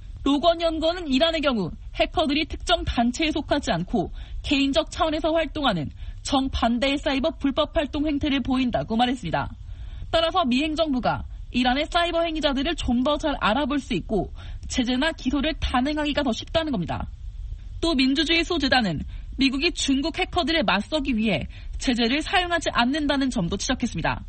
로건 연구원은 이란의 경우 해커들이 특정 단체에 속하지 않고 개인적 차원에서 활동하는 정반대의 사이버 불법 활동 행태를 보인다고 말했습니다. 따라서 미 행정부가 이란의 사이버 행위자들을 좀 더 잘 알아볼 수 있고 제재나 기소를 단행하기가 더 쉽다는 겁니다. 또 민주주의 소재단은 미국이 중국 해커들에 맞서기 위해 제재를 사용하지 않는다는 점도 지적했습니다.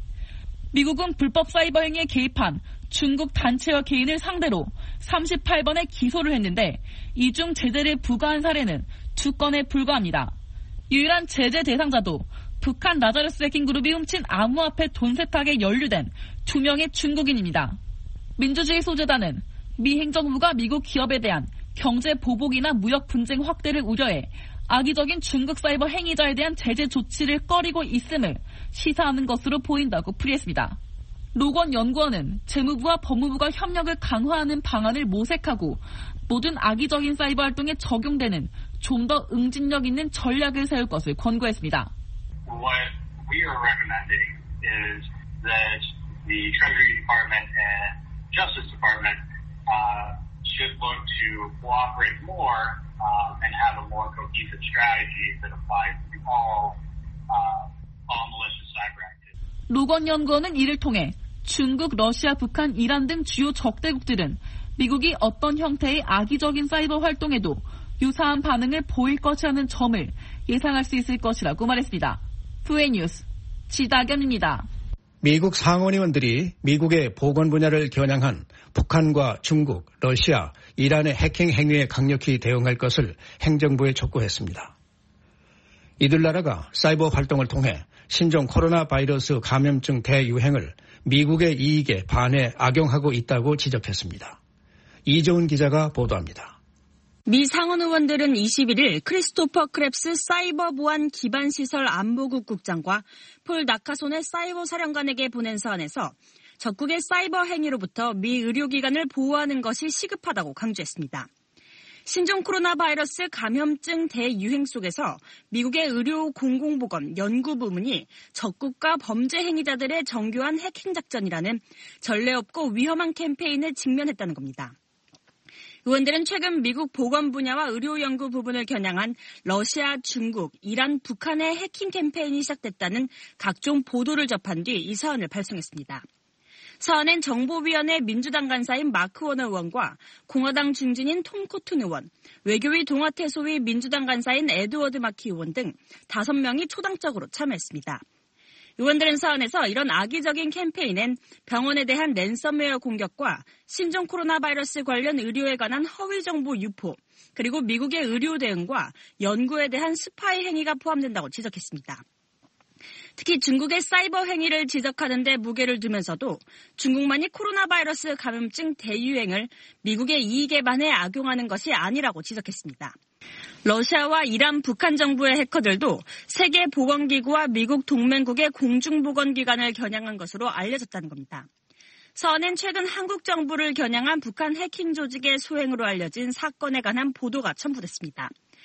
미국은 불법 사이버 행위에 개입한 중국 단체와 개인을 상대로 삼십팔 번의 기소를 했는데 이 중 제재를 부과한 사례는 두 건에 불과합니다. 유일한 제재 대상자도 북한 라자르스 해킹 그룹이 훔친 암호화폐 돈 세탁에 연루된 두 명의 중국인입니다. 민주주의 소재단은 미 행정부가 미국 기업에 대한 경제 보복이나 무역 분쟁 확대를 우려해 악의적인 중국 사이버 행위자에 대한 제재 조치를 꺼리고 있음을 시사하는 것으로 보인다고 풀이했습니다. 로건 연구원은 재무부와 법무부가 협력을 강화하는 방안을 모색하고 모든 악의적인 사이버 활동에 적용되는 좀 더 응집력 있는 전략을 세울 것을 권고했습니다. What we are recommending is that the Treasury Department and Justice Department uh, should look to cooperate more um, and have a more cohesive strategy that applies to all uh, all malicious cyber activity. 로건 연구원은 이를 통해 중국, 러시아, 북한, 이란 등 주요 적대국들은 미국이 어떤 형태의 악의적인 사이버 활동에도 유사한 반응을 보일 것이라는 점을 예상할 수 있을 것이라고 말했습니다. 투웨이 뉴스 지다견입니다. 미국 상원의원들이 미국의 보건 분야를 겨냥한 북한과 중국, 러시아, 이란의 해킹 행위에 강력히 대응할 것을 행정부에 촉구했습니다. 이들 나라가 사이버 활동을 통해 신종 코로나 바이러스 감염증 대유행을 미국의 이익에 반해 악용하고 있다고 지적했습니다. 이재훈 기자가 보도합니다. 미 상원 의원들은 이십일일 크리스토퍼 크랩스 사이버 보안 기반 시설 안보국 국장과 폴 나카손의 사이버 사령관에게 보낸 서한에서 적국의 사이버 행위로부터 미 의료기관을 보호하는 것이 시급하다고 강조했습니다. 신종 코로나 바이러스 감염증 대유행 속에서 미국의 의료 공공보건 연구부문이 적국가 범죄 행위자들의 정교한 해킹 작전이라는 전례 없고 위험한 캠페인에 직면했다는 겁니다. 의원들은 최근 미국 보건 분야와 의료 연구 부분을 겨냥한 러시아, 중국, 이란, 북한의 해킹 캠페인이 시작됐다는 각종 보도를 접한 뒤 이 사안을 발송했습니다. 사안엔 정보위원회 민주당 간사인 마크 워너 의원과 공화당 중진인 톰 코튼 의원, 외교위 동아태소위 민주당 간사인 에드워드 마키 의원 등 다섯 명이 초당적으로 참여했습니다. 의원들은 사안에서 이런 악의적인 캠페인엔 병원에 대한 랜섬웨어 공격과 신종 코로나 바이러스 관련 의료에 관한 허위 정보 유포, 그리고 미국의 의료 대응과 연구에 대한 스파이 행위가 포함된다고 지적했습니다. 특히 중국의 사이버 행위를 지적하는 데 무게를 두면서도 중국만이 코로나 바이러스 감염증 대유행을 미국의 이익에 반해 악용하는 것이 아니라고 지적했습니다. 러시아와 이란, 북한 정부의 해커들도 세계보건기구와 미국 동맹국의 공중보건기관을 겨냥한 것으로 알려졌다는 겁니다. 서한엔 최근 한국 정부를 겨냥한 북한 해킹 조직의 소행으로 알려진 사건에 관한 보도가 첨부됐습니다.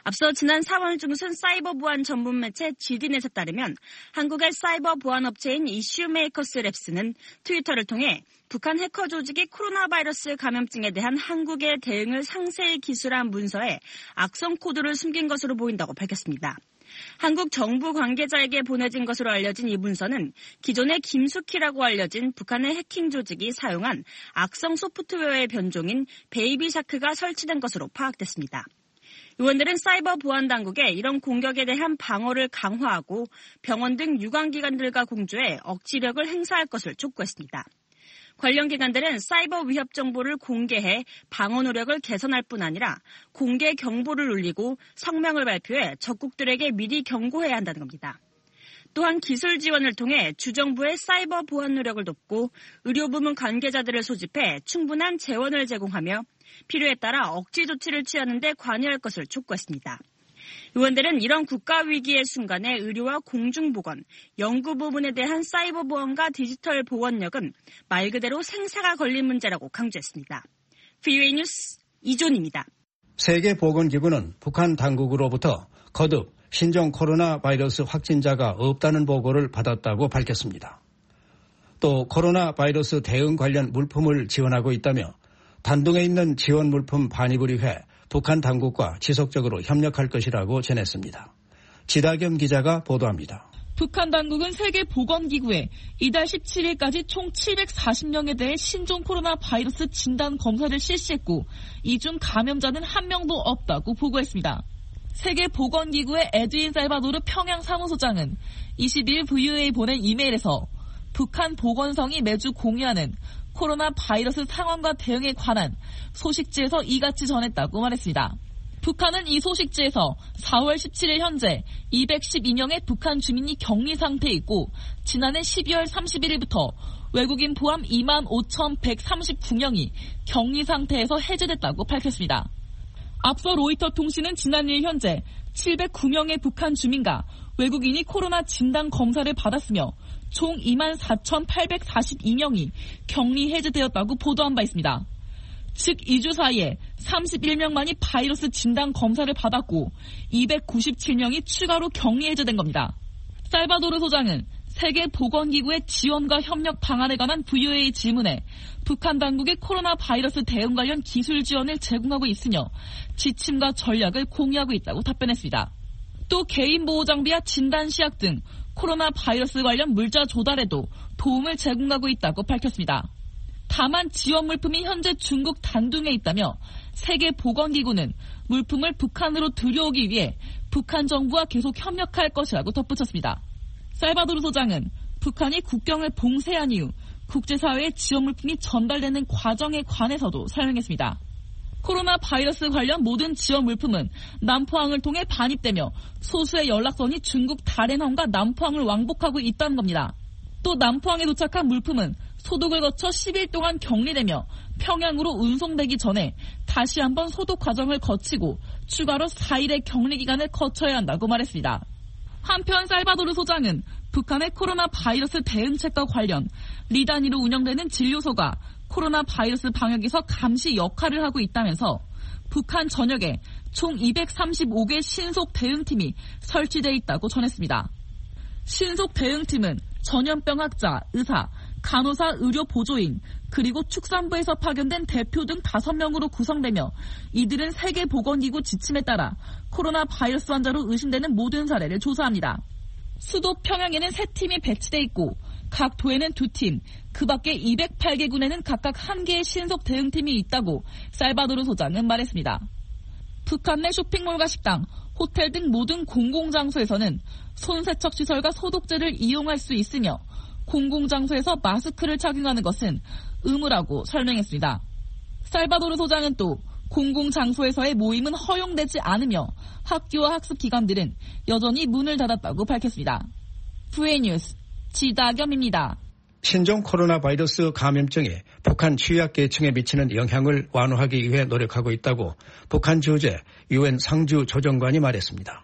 앞서 지난 사월 중순 사이버 보안 전문 매체 지디넷에 따르면 한국의 사이버 보안 업체인 이슈메이커스 랩스는 트위터를 통해 북한 해커 조직이 코로나 바이러스 감염증에 대한 한국의 대응을 상세히 기술한 문서에 악성 코드를 숨긴 것으로 보인다고 밝혔습니다. 한국 정부 관계자에게 보내진 것으로 알려진 이 문서는 기존의 김숙희라고 알려진 북한의 해킹 조직이 사용한 악성 소프트웨어의 변종인 베이비샤크가 설치된 것으로 파악됐습니다. 의원들은 사이버 보안 당국에 이런 공격에 대한 방어를 강화하고 병원 등 유관기관들과 공조해 억지력을 행사할 것을 촉구했습니다. 관련 기관들은 사이버 위협 정보를 공개해 방어 노력을 개선할 뿐 아니라 공개 경보를 울리고 성명을 발표해 적국들에게 미리 경고해야 한다는 겁니다. 또한 기술 지원을 통해 주정부의 사이버 보안 노력을 돕고 의료부문 관계자들을 소집해 충분한 재원을 제공하며 필요에 따라 억지 조치를 취하는 데 관여할 것을 촉구했습니다. 의원들은 이런 국가위기의 순간에 의료와 공중보건, 연구 부분에 대한 사이버 보안과 디지털 보건력은 말 그대로 생사가 걸린 문제라고 강조했습니다. 브이오에이 뉴스 이존입니다. 세계보건기구는 북한 당국으로부터 거듭 신종 코로나 바이러스 확진자가 없다는 보고를 받았다고 밝혔습니다. 또 코로나 바이러스 대응 관련 물품을 지원하고 있다며 단둥에 있는 지원 물품 반입을 위해 북한 당국과 지속적으로 협력할 것이라고 전했습니다. 지다겸 기자가 보도합니다. 북한 당국은 세계보건기구에 이달 십칠일까지 총 칠백사십 명에 대해 신종 코로나 바이러스 진단 검사를 실시했고 이 중 감염자는 한 명도 없다고 보고했습니다. 세계보건기구의 에드윈 살바도르 평양 사무소장은 이십일 브이오에이 보낸 이메일에서 북한 보건성이 매주 공유하는 코로나 바이러스 상황과 대응에 관한 소식지에서 이같이 전했다고 말했습니다. 북한은 이 소식지에서 사월 십칠일 현재 이백십이 명의 북한 주민이 격리 상태에 있고 지난해 십이월 삼십일일부터 외국인 포함 이만 오천백삼십구 명이 격리 상태에서 해제됐다고 밝혔습니다. 앞서 로이터 통신은 지난일 현재 칠백구 명의 북한 주민과 외국인이 코로나 진단 검사를 받았으며 총 이만 사천팔백사십이 명이 격리 해제되었다고 보도한 바 있습니다. 즉 이 주 사이에 삼십일 명만이 바이러스 진단 검사를 받았고 이백구십칠 명이 추가로 격리 해제된 겁니다. 살바도르 소장은 세계보건기구의 지원과 협력 방안에 관한 브이오에이 질문에 북한 당국의 코로나 바이러스 대응 관련 기술 지원을 제공하고 있으며 지침과 전략을 공유하고 있다고 답변했습니다. 또 개인보호 장비와 진단시약 등 코로나 바이러스 관련 물자 조달에도 도움을 제공하고 있다고 밝혔습니다. 다만 지원 물품이 현재 중국 단둥에 있다며 세계보건기구는 물품을 북한으로 들여오기 위해 북한 정부와 계속 협력할 것이라고 덧붙였습니다. 살바도르 소장은 북한이 국경을 봉쇄한 이후 국제사회에 지원 물품이 전달되는 과정에 관해서도 설명했습니다. 코로나 바이러스 관련 모든 지원 물품은 남포항을 통해 반입되며 소수의 연락선이 중국 다롄항과 남포항을 왕복하고 있다는 겁니다. 또 남포항에 도착한 물품은 소독을 거쳐 십 일 동안 격리되며 평양으로 운송되기 전에 다시 한번 소독 과정을 거치고 추가로 사 일의 격리 기간을 거쳐야 한다고 말했습니다. 한편 살바도르 소장은 북한의 코로나 바이러스 대응책과 관련 리 단위로 운영되는 진료소가 코로나 바이러스 방역에서 감시 역할을 하고 있다면서 북한 전역에 총 이백삼십오 개 신속 대응팀이 설치되어 있다고 전했습니다. 신속 대응팀은 전염병학자, 의사, 간호사, 의료보조인, 그리고 축산부에서 파견된 대표 등 다섯 명으로 구성되며 이들은 세계보건기구 지침에 따라 코로나 바이러스 환자로 의심되는 모든 사례를 조사합니다. 수도 평양에는 세 팀이 배치돼 있고 각 도에는 두 팀, 그 밖에 이백팔 개 군에는 각각 한 개의 신속 대응팀이 있다고 살바도르 소장은 말했습니다. 북한 내 쇼핑몰과 식당, 호텔 등 모든 공공장소에서는 손세척 시설과 소독제를 이용할 수 있으며 공공장소에서 마스크를 착용하는 것은 의무라고 설명했습니다. 살바도르 소장은 또 공공장소에서의 모임은 허용되지 않으며 학교와 학습기관들은 여전히 문을 닫았다고 밝혔습니다. 브이오에이 뉴스 지다겸입니다. 신종 코로나 바이러스 감염증이 북한 취약계층에 미치는 영향을 완화하기 위해 노력하고 있다고 북한 주재 유엔 상주 조정관이 말했습니다.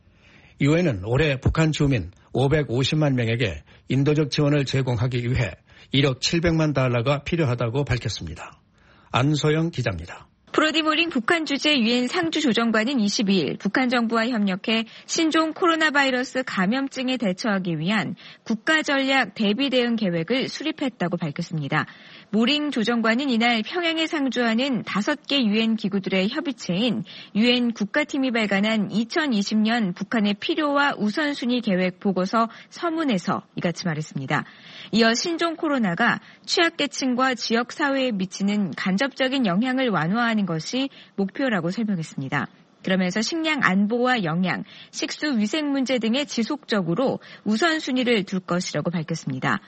유엔은 올해 북한 주민 오백오십만 명에게 인도적 지원을 제공하기 위해 일억 칠백만 달러가 필요하다고 밝혔습니다. 안소영 기자입니다. 브로디 모링 북한 주재 유엔 상주 조정관은 이십이일 북한 정부와 협력해 신종 코로나 바이러스 감염증에 대처하기 위한 국가 전략 대비 대응 계획을 수립했다고 밝혔습니다. 모링 조정관은 이날 평양에 상주하는 다섯 개 유엔 기구들의 협의체인 유엔 국가팀이 발간한 이천이십년 북한의 필요와 우선순위 계획 보고서 서문에서 이같이 말했습니다. 이어 신종 코로나가 취약계층과 지역사회에 미치는 간접적인 영향을 완화하는 것이 목표라고 설명했습니다. 그러면서 식량 안보와 영양, 식수 위생 문제 등에 지속적으로 우선순위를 둘 것이라고 밝혔습니다.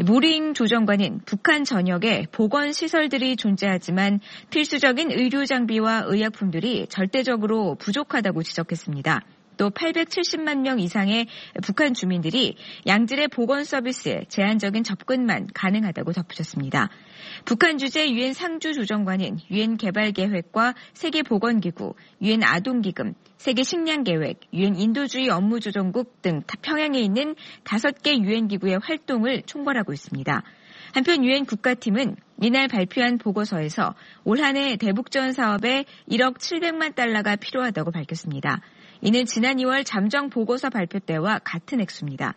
모링 조정관은 북한 전역에 보건시설들이 존재하지만 필수적인 의료 장비와 의약품들이 절대적으로 부족하다고 지적했습니다. 또 팔백칠십만 명 이상의 북한 주민들이 양질의 보건 서비스에 제한적인 접근만 가능하다고 덧붙였습니다. 북한 주재 유엔 상주 조정관은 유엔 개발계획과 세계보건기구, 유엔 아동기금, 세계식량계획, 유엔 인도주의 업무조정국 등 평양에 있는 다섯 개 유엔 기구의 활동을 총괄하고 있습니다. 한편 유엔 국가팀은 이날 발표한 보고서에서 올 한 해 대북지원 사업에 일억 칠백만 달러가 필요하다고 밝혔습니다. 이는 지난 이월 잠정 보고서 발표 때와 같은 액수입니다.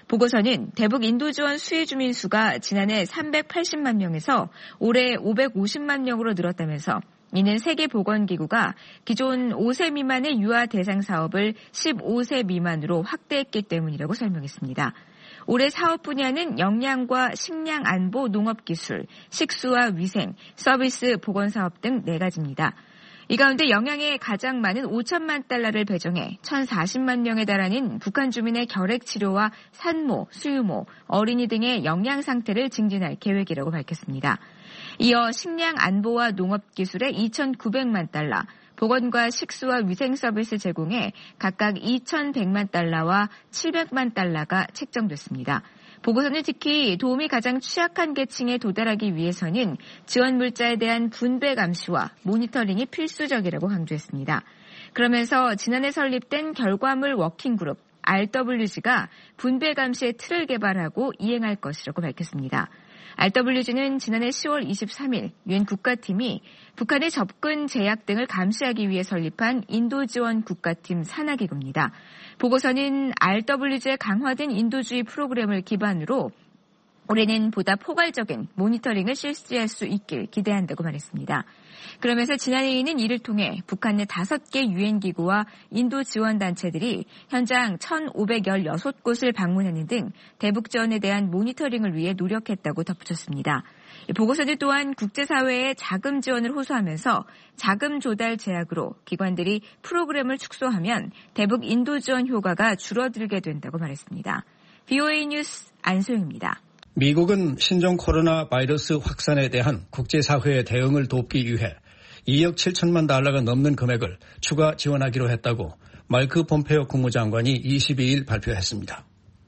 보고서는 대북 인도 지원 수혜 주민 수가 지난해 삼백팔십만 명에서 올해 오백오십만 명으로 늘었다면서 이는 세계보건기구가 기존 오 세 미만의 유아 대상 사업을 십오 세 미만으로 확대했기 때문이라고 설명했습니다. 올해 사업 분야는 영양과 식량 안보 농업기술, 식수와 위생, 서비스 보건사업 등 네 가지입니다. 이 가운데 영양에 가장 많은 오천만 달러를 배정해 천사십만 명에 달하는 북한 주민의 결핵 치료와 산모, 수유모, 어린이 등의 영양 상태를 증진할 계획이라고 밝혔습니다. 이어 식량 안보와 농업기술에 이천구백만 달러, 보건과 식수와 위생 서비스 제공에 각각 이천백만 달러와 칠백만 달러가 책정됐습니다. 보고서는 특히 도움이 가장 취약한 계층에 도달하기 위해서는 지원 물자에 대한 분배 감시와 모니터링이 필수적이라고 강조했습니다. 그러면서 지난해 설립된 결과물 워킹그룹 알더블유지가 분배 감시의 틀을 개발하고 이행할 것이라고 밝혔습니다. 알더블유지는 지난해 시월 이십삼일 유엔 국가팀이 북한의 접근 제약 등을 감시하기 위해 설립한 인도지원 국가팀 산하기구입니다. 보고서는 알더블유지의 강화된 인도주의 프로그램을 기반으로 올해는 보다 포괄적인 모니터링을 실시할 수 있길 기대한다고 말했습니다. 그러면서 지난해에는 이를 통해 북한 내 다섯 개 유엔 기구와 인도 지원 단체들이 현장 천오백십육 곳을 방문하는 등 대북 지원에 대한 모니터링을 위해 노력했다고 덧붙였습니다. 보고서는 또한 국제사회의 자금 지원을 호소하면서 자금 조달 제약으로 기관들이 프로그램을 축소하면 대북 인도 지원 효과가 줄어들게 된다고 말했습니다. 브이오에이 뉴스 안소영입니다. 미국은 신종 코로나 바이러스 확산에 대한 국제사회의 대응을 돕기 위해 이억 칠천만 달러가 넘는 금액을 추가 지원하기로 했다고 마이크 폼페오 국무장관이 이십이일 발표했습니다.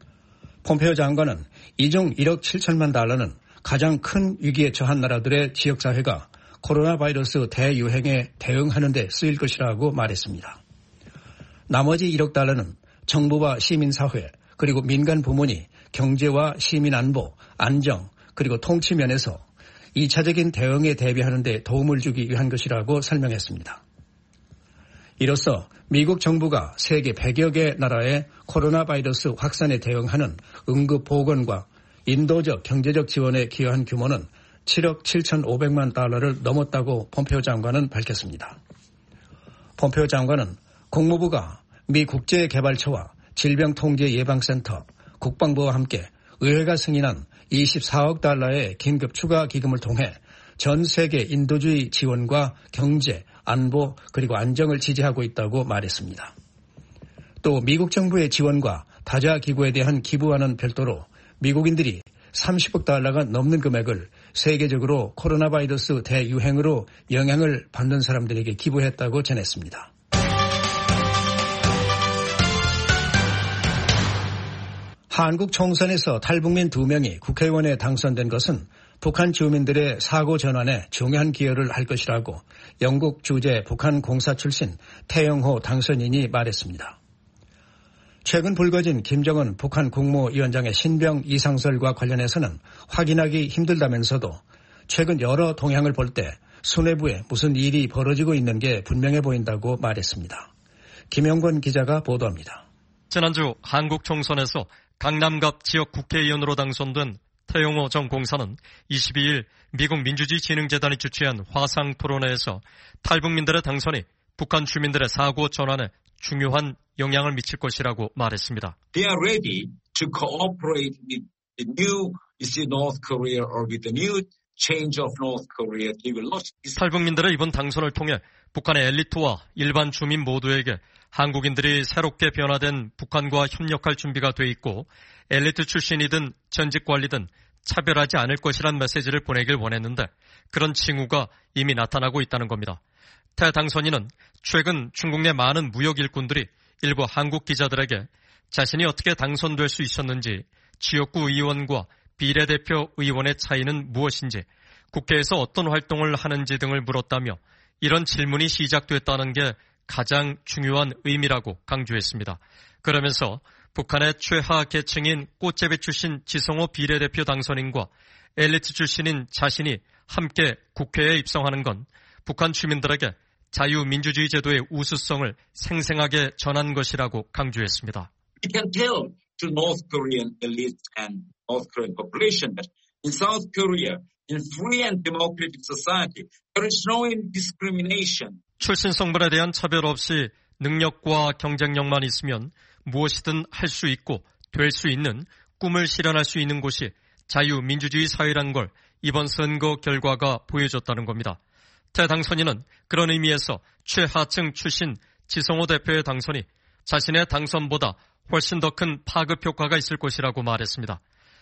폼페오 장관은 이 중 일억 칠천만 달러는 가장 큰 위기에 처한 나라들의 지역사회가 코로나 바이러스 대유행에 대응하는 데 쓰일 것이라고 말했습니다. 나머지 일억 달러는 정부와 시민사회 그리고 민간 부문이 경제와 시민 안보, 안정 그리고 통치 면에서 이차적인 대응에 대비하는 데 도움을 주기 위한 것이라고 설명했습니다. 이로써 미국 정부가 세계 백여 개 나라의 코로나 바이러스 확산에 대응하는 응급 보건과 인도적 경제적 지원에 기여한 규모는 칠억 칠천오백만 달러를 넘었다고 폼페오 장관은 밝혔습니다. 폼페오 장관은 국무부가 미 국제개발처와 질병통제예방센터, 국방부와 함께 의회가 승인한 이십사억 달러의 긴급 추가 기금을 통해 전 세계 인도주의 지원과 경제, 안보 그리고 안정을 지지하고 있다고 말했습니다. 또 미국 정부의 지원과 다자 기구에 대한 기부와는 별도로 미국인들이 삼십억 달러가 넘는 금액을 세계적으로 코로나 바이러스 대유행으로 영향을 받는 사람들에게 기부했다고 전했습니다. 한국 총선에서 탈북민 두 명이 국회의원에 당선된 것은 북한 주민들의 사고 전환에 중요한 기여를 할 것이라고 영국 주재 북한 공사 출신 태영호 당선인이 말했습니다. 최근 불거진 김정은 북한 국무위원장의 신병 이상설과 관련해서는 확인하기 힘들다면서도 최근 여러 동향을 볼 때 수뇌부에 무슨 일이 벌어지고 있는 게 분명해 보인다고 말했습니다. 김영권 기자가 보도합니다. 지난주 한국 총선에서 강남갑 지역 국회의원으로 당선된 태용호 전 공사는 이십이일 미국 민주주의진흥재단이 주최한 화상 토론회에서 탈북민들의 당선이 북한 주민들의 사고 전환에 중요한 영향을 미칠 것이라고 말했습니다. They are ready to cooperate with the new North Korea or with the new change of North Korea. They will not... 탈북민들의 이번 당선을 통해 북한의 엘리트와 일반 주민 모두에게 한국인들이 새롭게 변화된 북한과 협력할 준비가 돼 있고 엘리트 출신이든 전직 관리든 차별하지 않을 것이란 메시지를 보내길 원했는데 그런 징후가 이미 나타나고 있다는 겁니다. 태 당선인은 최근 중국 내 많은 무역 일꾼들이 일부 한국 기자들에게 자신이 어떻게 당선될 수 있었는지, 지역구 의원과 비례대표 의원의 차이는 무엇인지, 국회에서 어떤 활동을 하는지 등을 물었다며 이런 질문이 시작됐다는 게 가장 중요한 의미라고 강조했습니다. 그러면서 북한의 최하 계층인 꽃제비 출신 지성호 비례대표 당선인과 엘리트 출신인 자신이 함께 국회에 입성하는 건 북한 주민들에게 자유민주주의 제도의 우수성을 생생하게 전한 것이라고 강조했습니다. We can tell to North Korean elites and North Korean population that in South Korea, in free and democratic society, there is no discrimination. 출신 성분에 대한 차별 없이 능력과 경쟁력만 있으면 무엇이든 할 수 있고 될 수 있는 꿈을 실현할 수 있는 곳이 자유민주주의 사회란 걸 이번 선거 결과가 보여줬다는 겁니다. 태 당선인은 그런 의미에서 최하층 출신 지성호 대표의 당선이 자신의 당선보다 훨씬 더 큰 파급 효과가 있을 것이라고 말했습니다.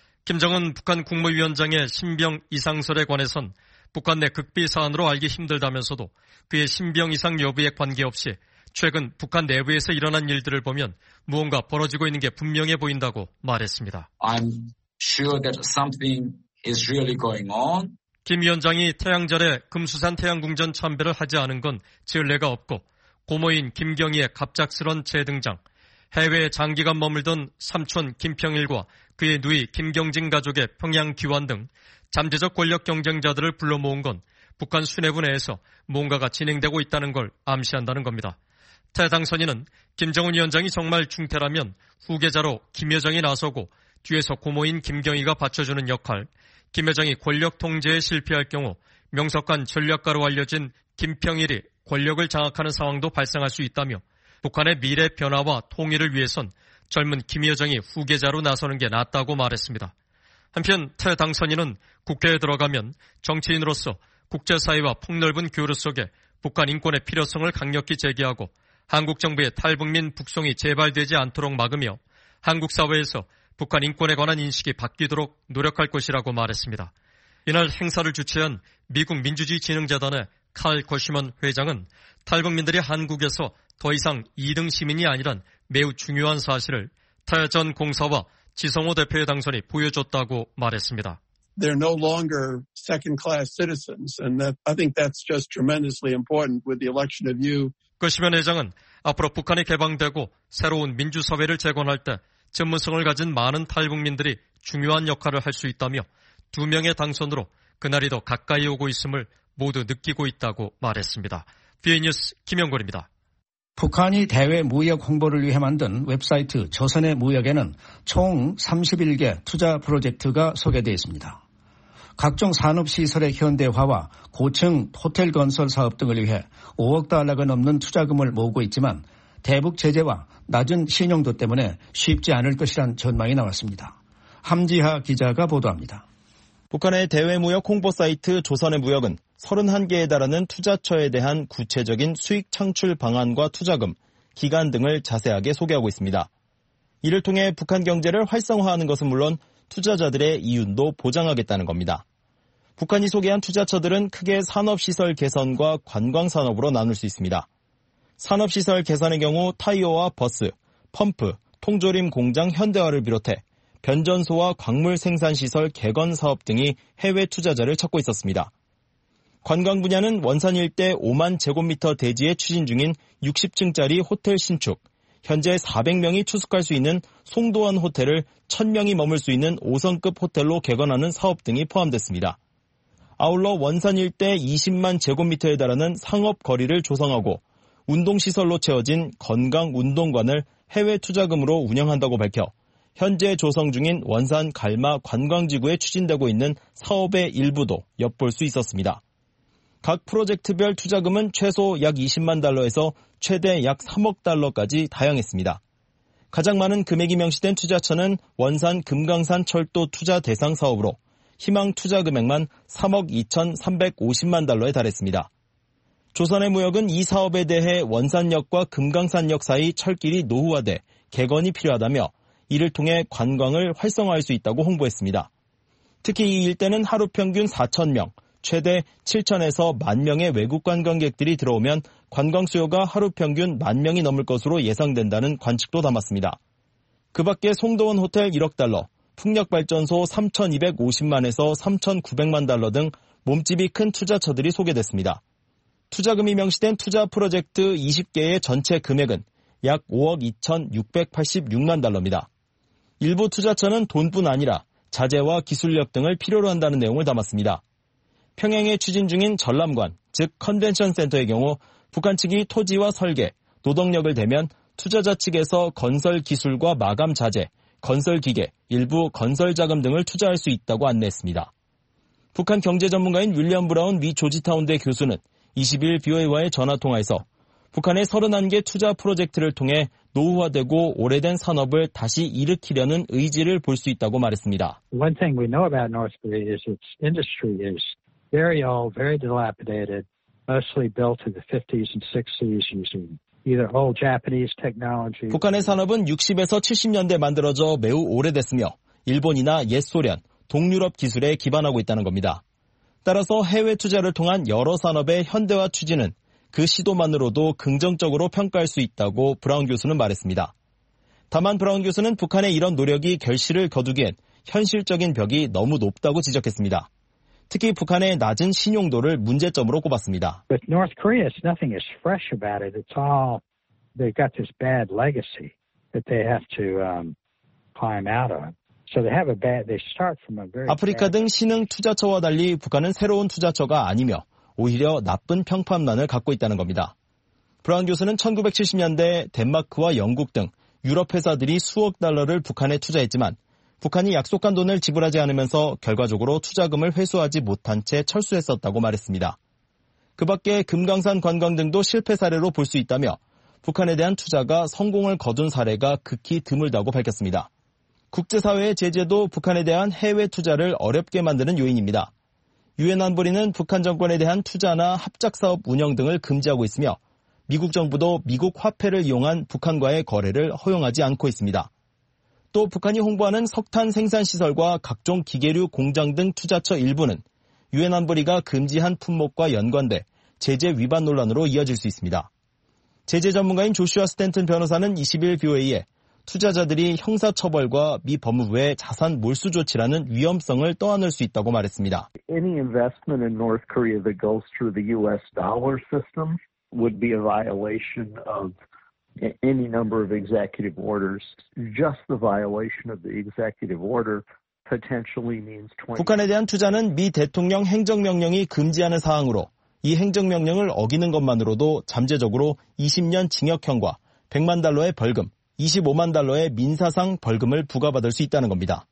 김정은 북한 국무위원장의 신병 이상설에 관해선 북한 내 극비 사안으로 알기 힘들다면서도 그의 신병 이상 여부에 관계없이 최근 북한 내부에서 일어난 일들을 보면 무언가 벌어지고 있는 게 분명해 보인다고 말했습니다. I'm sure that something is really going on. 김 위원장이 태양절에 금수산 태양궁전 참배를 하지 않은 건 전례가 없고 고모인 김경희의 갑작스런 재등장, 해외에 장기간 머물던 삼촌 김평일과 그의 누이 김경진 가족의 평양 귀환 등 잠재적 권력 경쟁자들을 불러 모은 건 북한 수뇌부 내에서 뭔가가 진행되고 있다는 걸 암시한다는 겁니다. 태 당선인은 김정은 위원장이 정말 중태라면 후계자로 김여정이 나서고 뒤에서 고모인 김경희가 받쳐주는 역할, 김여정이 권력 통제에 실패할 경우 명석한 전략가로 알려진 김평일이 권력을 장악하는 상황도 발생할 수 있다며 북한의 미래 변화와 통일을 위해선 젊은 김여정이 후계자로 나서는 게 낫다고 말했습니다. 한편 태 당선인은 국회에 들어가면 정치인으로서 국제사회와 폭넓은 교류 속에 북한 인권의 필요성을 강력히 제기하고 한국 정부의 탈북민 북송이 재발되지 않도록 막으며 한국 사회에서 북한 인권에 관한 인식이 바뀌도록 노력할 것이라고 말했습니다. 이날 행사를 주최한 미국 민주주의진흥재단의 칼 거시먼 회장은 탈북민들이 한국에서 더 이상 이등 시민이 아니란 매우 중요한 사실을 태 전 공사와 지성호 대표의 당선이 보여줬다고 말했습니다. They're no longer second-class citizens, and that, I think that's just tremendously important with the election of you. 거시먼 회장은 앞으로 북한이 개방되고 새로운 민주사회를 재건할 때 전문성을 가진 많은 탈북민들이 중요한 역할을 할 수 있다며 두 명의 당선으로 그날이 더 가까이 오고 있음을 모두 느끼고 있다고 말했습니다. 비에이 뉴스 김영권입니다. 북한이 대외 무역 홍보를 위해 만든 웹사이트 조선의 무역에는 총 삼십일 개 투자 프로젝트가 소개되어 있습니다. 각종 산업시설의 현대화와 고층 호텔 건설 사업 등을 위해 오억 달러가 넘는 투자금을 모으고 있지만 대북 제재와 낮은 신용도 때문에 쉽지 않을 것이란 전망이 나왔습니다. 함지하 기자가 보도합니다. 북한의 대외무역 홍보 사이트 조선의 무역은 서른한 개에 달하는 투자처에 대한 구체적인 수익 창출 방안과 투자금, 기간 등을 자세하게 소개하고 있습니다. 이를 통해 북한 경제를 활성화하는 것은 물론 투자자들의 이윤도 보장하겠다는 겁니다. 북한이 소개한 투자처들은 크게 산업시설 개선과 관광산업으로 나눌 수 있습니다. 산업시설 개선의 경우 타이어와 버스, 펌프, 통조림 공장 현대화를 비롯해 변전소와 광물 생산시설 개건 사업 등이 해외 투자자를 찾고 있었습니다. 관광 분야는 원산 일대 오만 제곱미터 대지에 추진 중인 육십 층짜리 호텔 신축, 현재 사백 명이 투숙할 수 있는 송도원 호텔을 천 명이 머물 수 있는 오 성급 호텔로 개건하는 사업 등이 포함됐습니다. 아울러 원산 일대 이십만 제곱미터에 달하는 상업 거리를 조성하고 운동시설로 채워진 건강운동관을 해외 투자금으로 운영한다고 밝혀 현재 조성 중인 원산 갈마 관광지구에 추진되고 있는 사업의 일부도 엿볼 수 있었습니다. 각 프로젝트별 투자금은 최소 약 이십만 달러에서 최대 약 삼억 달러까지 다양했습니다. 가장 많은 금액이 명시된 투자처는 원산 금강산 철도 투자 대상 사업으로 희망 투자 금액만 삼억 이천삼백오십만 달러에 달했습니다. 조선의 무역은 이 사업에 대해 원산역과 금강산역 사이 철길이 노후화돼 개건이 필요하다며 이를 통해 관광을 활성화할 수 있다고 홍보했습니다. 특히 이 일대는 하루 평균 사천 명, 최대 칠천에서 만 명의 외국 관광객들이 들어오면 관광 수요가 하루 평균 만 명이 넘을 것으로 예상된다는 관측도 담았습니다. 그 밖에 송도원 호텔 일억 달러, 풍력발전소 삼천이백오십만에서 삼천구백만 달러 등 몸집이 큰 투자처들이 소개됐습니다. 투자금이 명시된 투자 프로젝트 이십 개의 전체 금액은 약 오억 이천육백팔십육만 달러입니다. 일부 투자처는 돈뿐 아니라 자재와 기술력 등을 필요로 한다는 내용을 담았습니다. 평양에 추진 중인 전람관, 즉 컨벤션 센터의 경우 북한 측이 토지와 설계, 노동력을 대면 투자자 측에서 건설 기술과 마감 자재, 건설 기계, 일부 건설 자금 등을 투자할 수 있다고 안내했습니다. 북한 경제 전문가인 윌리엄 브라운 미 조지타운대 교수는 이십 일 비오에이와의 전화통화에서 북한의 서른한 개 투자 프로젝트를 통해 노후화되고 오래된 산업을 다시 일으키려는 의지를 볼 수 있다고 말했습니다. One thing we know about North Korea is its industry is very old, very dilapidated, mostly built in the fifties and sixties using either old Japanese technology. 북한의 산업은 육십에서 칠십 년대 만들어져 매우 오래됐으며 일본이나 옛 소련, 동유럽 기술에 기반하고 있다는 겁니다. 따라서 해외 투자를 통한 여러 산업의 현대화 추진은 그 시도만으로도 긍정적으로 평가할 수 있다고 브라운 교수는 말했습니다. 다만 브라운 교수는 북한의 이런 노력이 결실을 거두기엔 현실적인 벽이 너무 높다고 지적했습니다. 특히 북한의 낮은 신용도를 문제점으로 꼽았습니다. With North Korea, it's nothing is fresh about it. It's all they've got this bad legacy that they have to um, climb out of. So they have a bad. They start from a very. 아프리카 등 신흥 투자처와 달리 북한은 새로운 투자처가 아니며 오히려 나쁜 평판만을 갖고 있다는 겁니다. 브라운 교수는 천구백칠십 년대 덴마크와 영국 등 유럽 회사들이 수억 달러를 북한에 투자했지만 북한이 약속한 돈을 지불하지 않으면서 결과적으로 투자금을 회수하지 못한 채 철수했었다고 말했습니다. 그 밖에 금강산 관광 등도 실패 사례로 볼 수 있다며 북한에 대한 투자가 성공을 거둔 사례가 극히 드물다고 밝혔습니다. 국제사회의 제재도 북한에 대한 해외 투자를 어렵게 만드는 요인입니다. 유엔 안보리는 북한 정권에 대한 투자나 합작사업 운영 등을 금지하고 있으며 미국 정부도 미국 화폐를 이용한 북한과의 거래를 허용하지 않고 있습니다. 또 북한이 홍보하는 석탄 생산시설과 각종 기계류 공장 등 투자처 일부는 유엔 안보리가 금지한 품목과 연관돼 제재 위반 논란으로 이어질 수 있습니다. 제재 전문가인 조슈아 스탠튼 변호사는 이십 일 비오에이에 투자자들이 형사처벌과 미 법무부의 자산 몰수 조치라는 위험성을 떠안을 수 있다고 말했습니다. Any investment in North Korea that goes through the U S dollar system would be a violation of any number of executive orders. Just the violation of the executive order potentially means twenty. 북한에 대한 투자는 미 대통령 행정명령이 금지하는 사항으로 이 행정명령을 어기는 것만으로도 잠재적으로 이십 년 징역형과 백만 달러의 벌금, 이십오만 달러의 민사상 벌금을 부과받을 수 있다는 겁니다.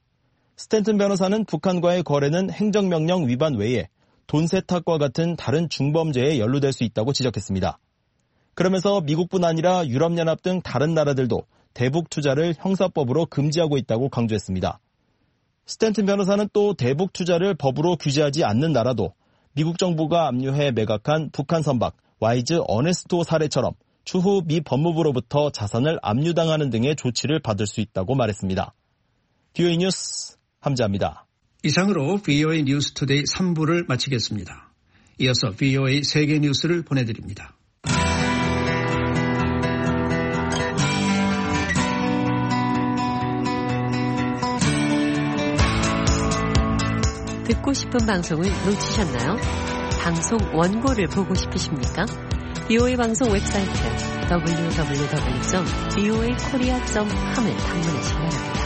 스탠튼 변호사는 북한과의 거래는 행정명령 위반 외에 돈 세탁과 같은 다른 중범죄에 연루될 수 있다고 지적했습니다. 그러면서 미국뿐 아니라 유럽연합 등 다른 나라들도 대북 투자를 형사법으로 금지하고 있다고 강조했습니다. 스탠튼 변호사는 또 대북 투자를 법으로 규제하지 않는 나라도 미국 정부가 압류해 매각한 북한 선박 와이즈 어네스토 사례처럼 추후 미 법무부로부터 자산을 압류당하는 등의 조치를 받을 수 있다고 말했습니다. 비오에이 뉴스 함자입니다. 이상으로 비오에이 뉴스 투데이 삼 부를 마치겠습니다. 이어서 비오에이 세계 뉴스를 보내드립니다. 듣고 싶은 방송을 놓치셨나요? 방송 원고를 보고 싶으십니까? 비오에이 방송 웹사이트 더블유 더블유 더블유 점 비오에이 코리아 점 컴을 방문하시기 바랍니다.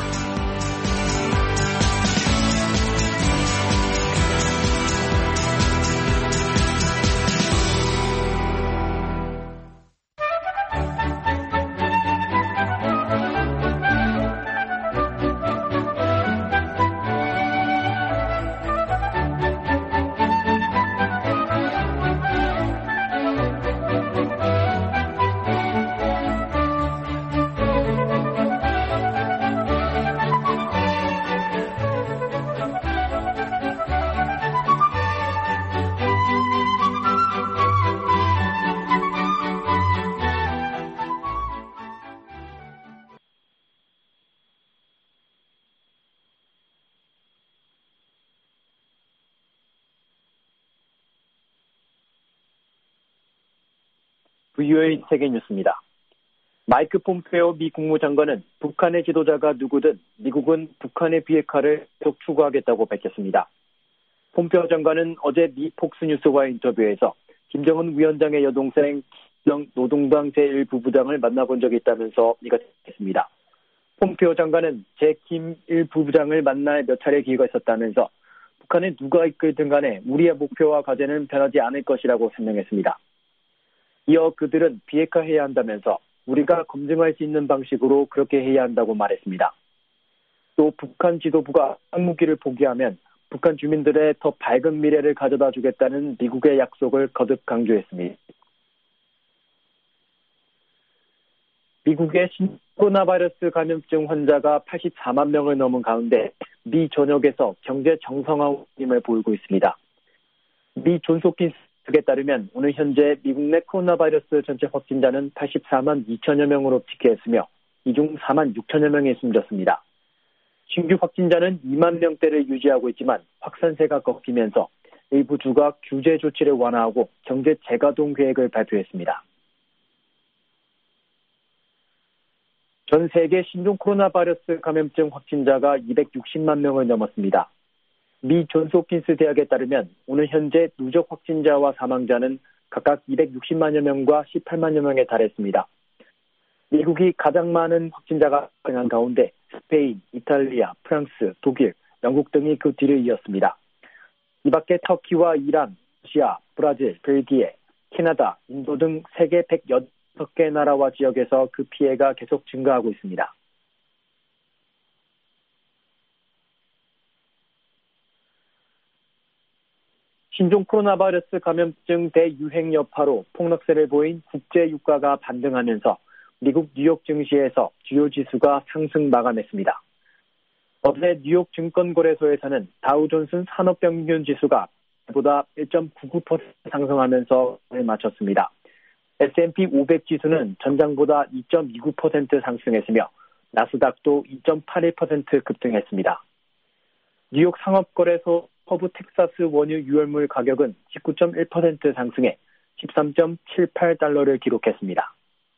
브이오에이 세계뉴스입니다. 마이크 폼페오 미 국무장관은 북한의 지도자가 누구든 미국은 북한의 비핵화를 계속 추구하겠다고 밝혔습니다. 폼페오 장관은 어제 미 폭스뉴스와의 인터뷰에서 김정은 위원장의 여동생 노동당 제일 부부장을 만나본 적이 있다면서 이같이 했습니다. 폼페오 장관은 제김 일 부부장을 만날 몇 차례 기회가 있었다면서 북한에 누가 이끌든 간에 우리의 목표와 과제는 변하지 않을 것이라고 설명했습니다. 이어 그들은 비핵화해야 한다면서 우리가 검증할 수 있는 방식으로 그렇게 해야 한다고 말했습니다. 또 북한 지도부가 핵무기를 포기하면 북한 주민들의 더 밝은 미래를 가져다 주겠다는 미국의 약속을 거듭 강조했습니다. 미국의 코로나 바이러스 감염증 환자가 팔십사만 명을 넘은 가운데 미 전역에서 경제 정상화임을 보이고 있습니다. 미 존스홉킨스에 따르면 오늘 현재 미국 내 코로나 바이러스 전체 확진자는 팔십사만 이천여 명으로 집계했으며 이 중 사만 육천여 명이 숨졌습니다. 신규 확진자는 이만 명대를 유지하고 있지만 확산세가 꺾이면서 일부 주가 규제 조치를 완화하고 경제 재가동 계획을 발표했습니다. 전 세계 신종 코로나 바이러스 감염증 확진자가 이백육십만 명을 넘었습니다. 미 존스홉킨스 대학에 따르면 오늘 현재 누적 확진자와 사망자는 각각 이백육십만여 명과 십팔만여 명에 달했습니다. 미국이 가장 많은 확진자가 발생한 가운데 스페인, 이탈리아, 프랑스, 독일, 영국 등이 그 뒤를 이었습니다. 이 밖에 터키와 이란, 러시아, 브라질, 벨기에, 캐나다, 인도 등 세계 백여섯 개 나라와 지역에서 그 피해가 계속 증가하고 있습니다. 신종 코로나 바이러스 감염증 대유행 여파로 폭락세를 보인 국제 유가가 반등하면서 미국 뉴욕 증시에서 주요 지수가 상승 마감했습니다. 어제 뉴욕 증권거래소에서는 다우존스 산업평균 지수가 보다 일 점 구구 퍼센트 상승하면서 마쳤습니다. 에스 앤 피 오백 지수는 전장보다 이 점 이구 퍼센트 상승했으며 나스닥도 이 점 팔일 퍼센트 급등했습니다. 뉴욕 상업거래소 허브 텍사스 원유 유혈물 가격은 십구 점 일 퍼센트 상승해 십삼 점 칠팔 달러를 기록했습니다.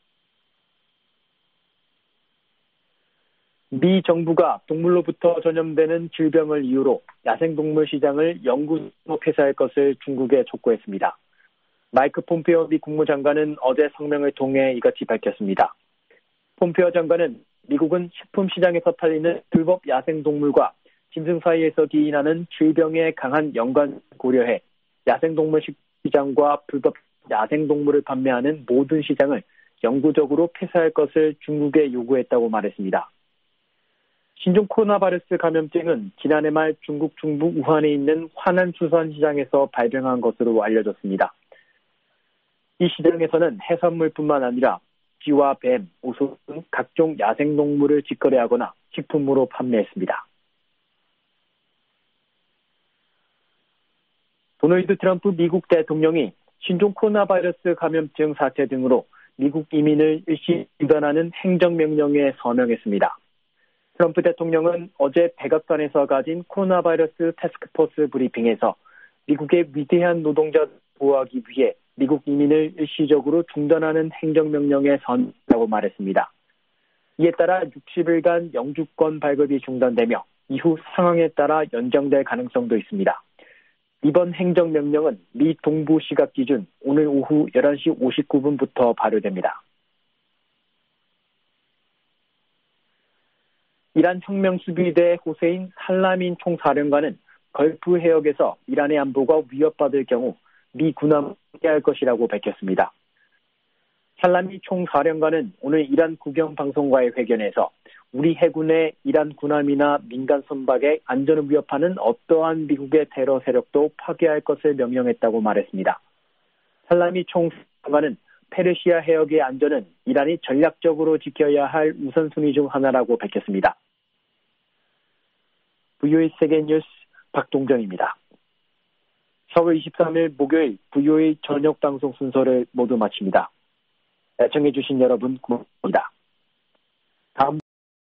미 정부가 동물로부터 전염되는 질병을 이유로 야생동물 시장을 영구 폐쇄할 것을 중국에 촉구했습니다. 마이크 폼페오 미 국무장관은 어제 성명을 통해 이같이 밝혔습니다. 폼페오 장관은 미국은 식품 시장에서 팔리는 불법 야생동물과 짐승 사이에서 기인하는 질병의 강한 연관을 고려해 야생동물 시장과 불법 야생동물을 판매하는 모든 시장을 영구적으로 폐쇄할 것을 중국에 요구했다고 말했습니다. 신종 코로나 바이러스 감염증은 지난해 말 중국 중부 우한에 있는 화난수산 시장에서 발병한 것으로 알려졌습니다. 이 시장에서는 해산물뿐만 아니라 쥐와 뱀, 오소 등 각종 야생동물을 직거래하거나 식품으로 판매했습니다. 도널드 트럼프 미국 대통령이 신종 코로나 바이러스 감염증 사태 등으로 미국 이민을 일시 중단하는 행정명령에 서명했습니다. 트럼프 대통령은 어제 백악관에서 가진 코로나 바이러스 태스크포스 브리핑에서 미국의 위대한 노동자 보호하기 위해 미국 이민을 일시적으로 중단하는 행정명령에 선다고 말했습니다. 이에 따라 육십 일간 영주권 발급이 중단되며 이후 상황에 따라 연장될 가능성도 있습니다. 이번 행정명령은 미 동부 시각 기준 오늘 오후 열한 시 오십구 분부터 발효됩니다. 이란 혁명수비대 호세인 살라민 총사령관은 걸프 해역에서 이란의 안보가 위협받을 경우 미 군함을 해할 것이라고 밝혔습니다. 살라미 총사령관은 오늘 이란 국영방송과의 회견에서 우리 해군의 이란 군함이나 민간 선박의 안전을 위협하는 어떠한 미국의 테러 세력도 파괴할 것을 명령했다고 말했습니다. 살라미 총사령관은 페르시아 해역의 안전은 이란이 전략적으로 지켜야 할 우선순위 중 하나라고 밝혔습니다. 브이오에이 세계뉴스 박동정입니다. 사월 이십삼일 목요일 브이오에이 저녁 방송 순서를 모두 마칩니다. 애청해주신 여러분 고맙습니다. 다음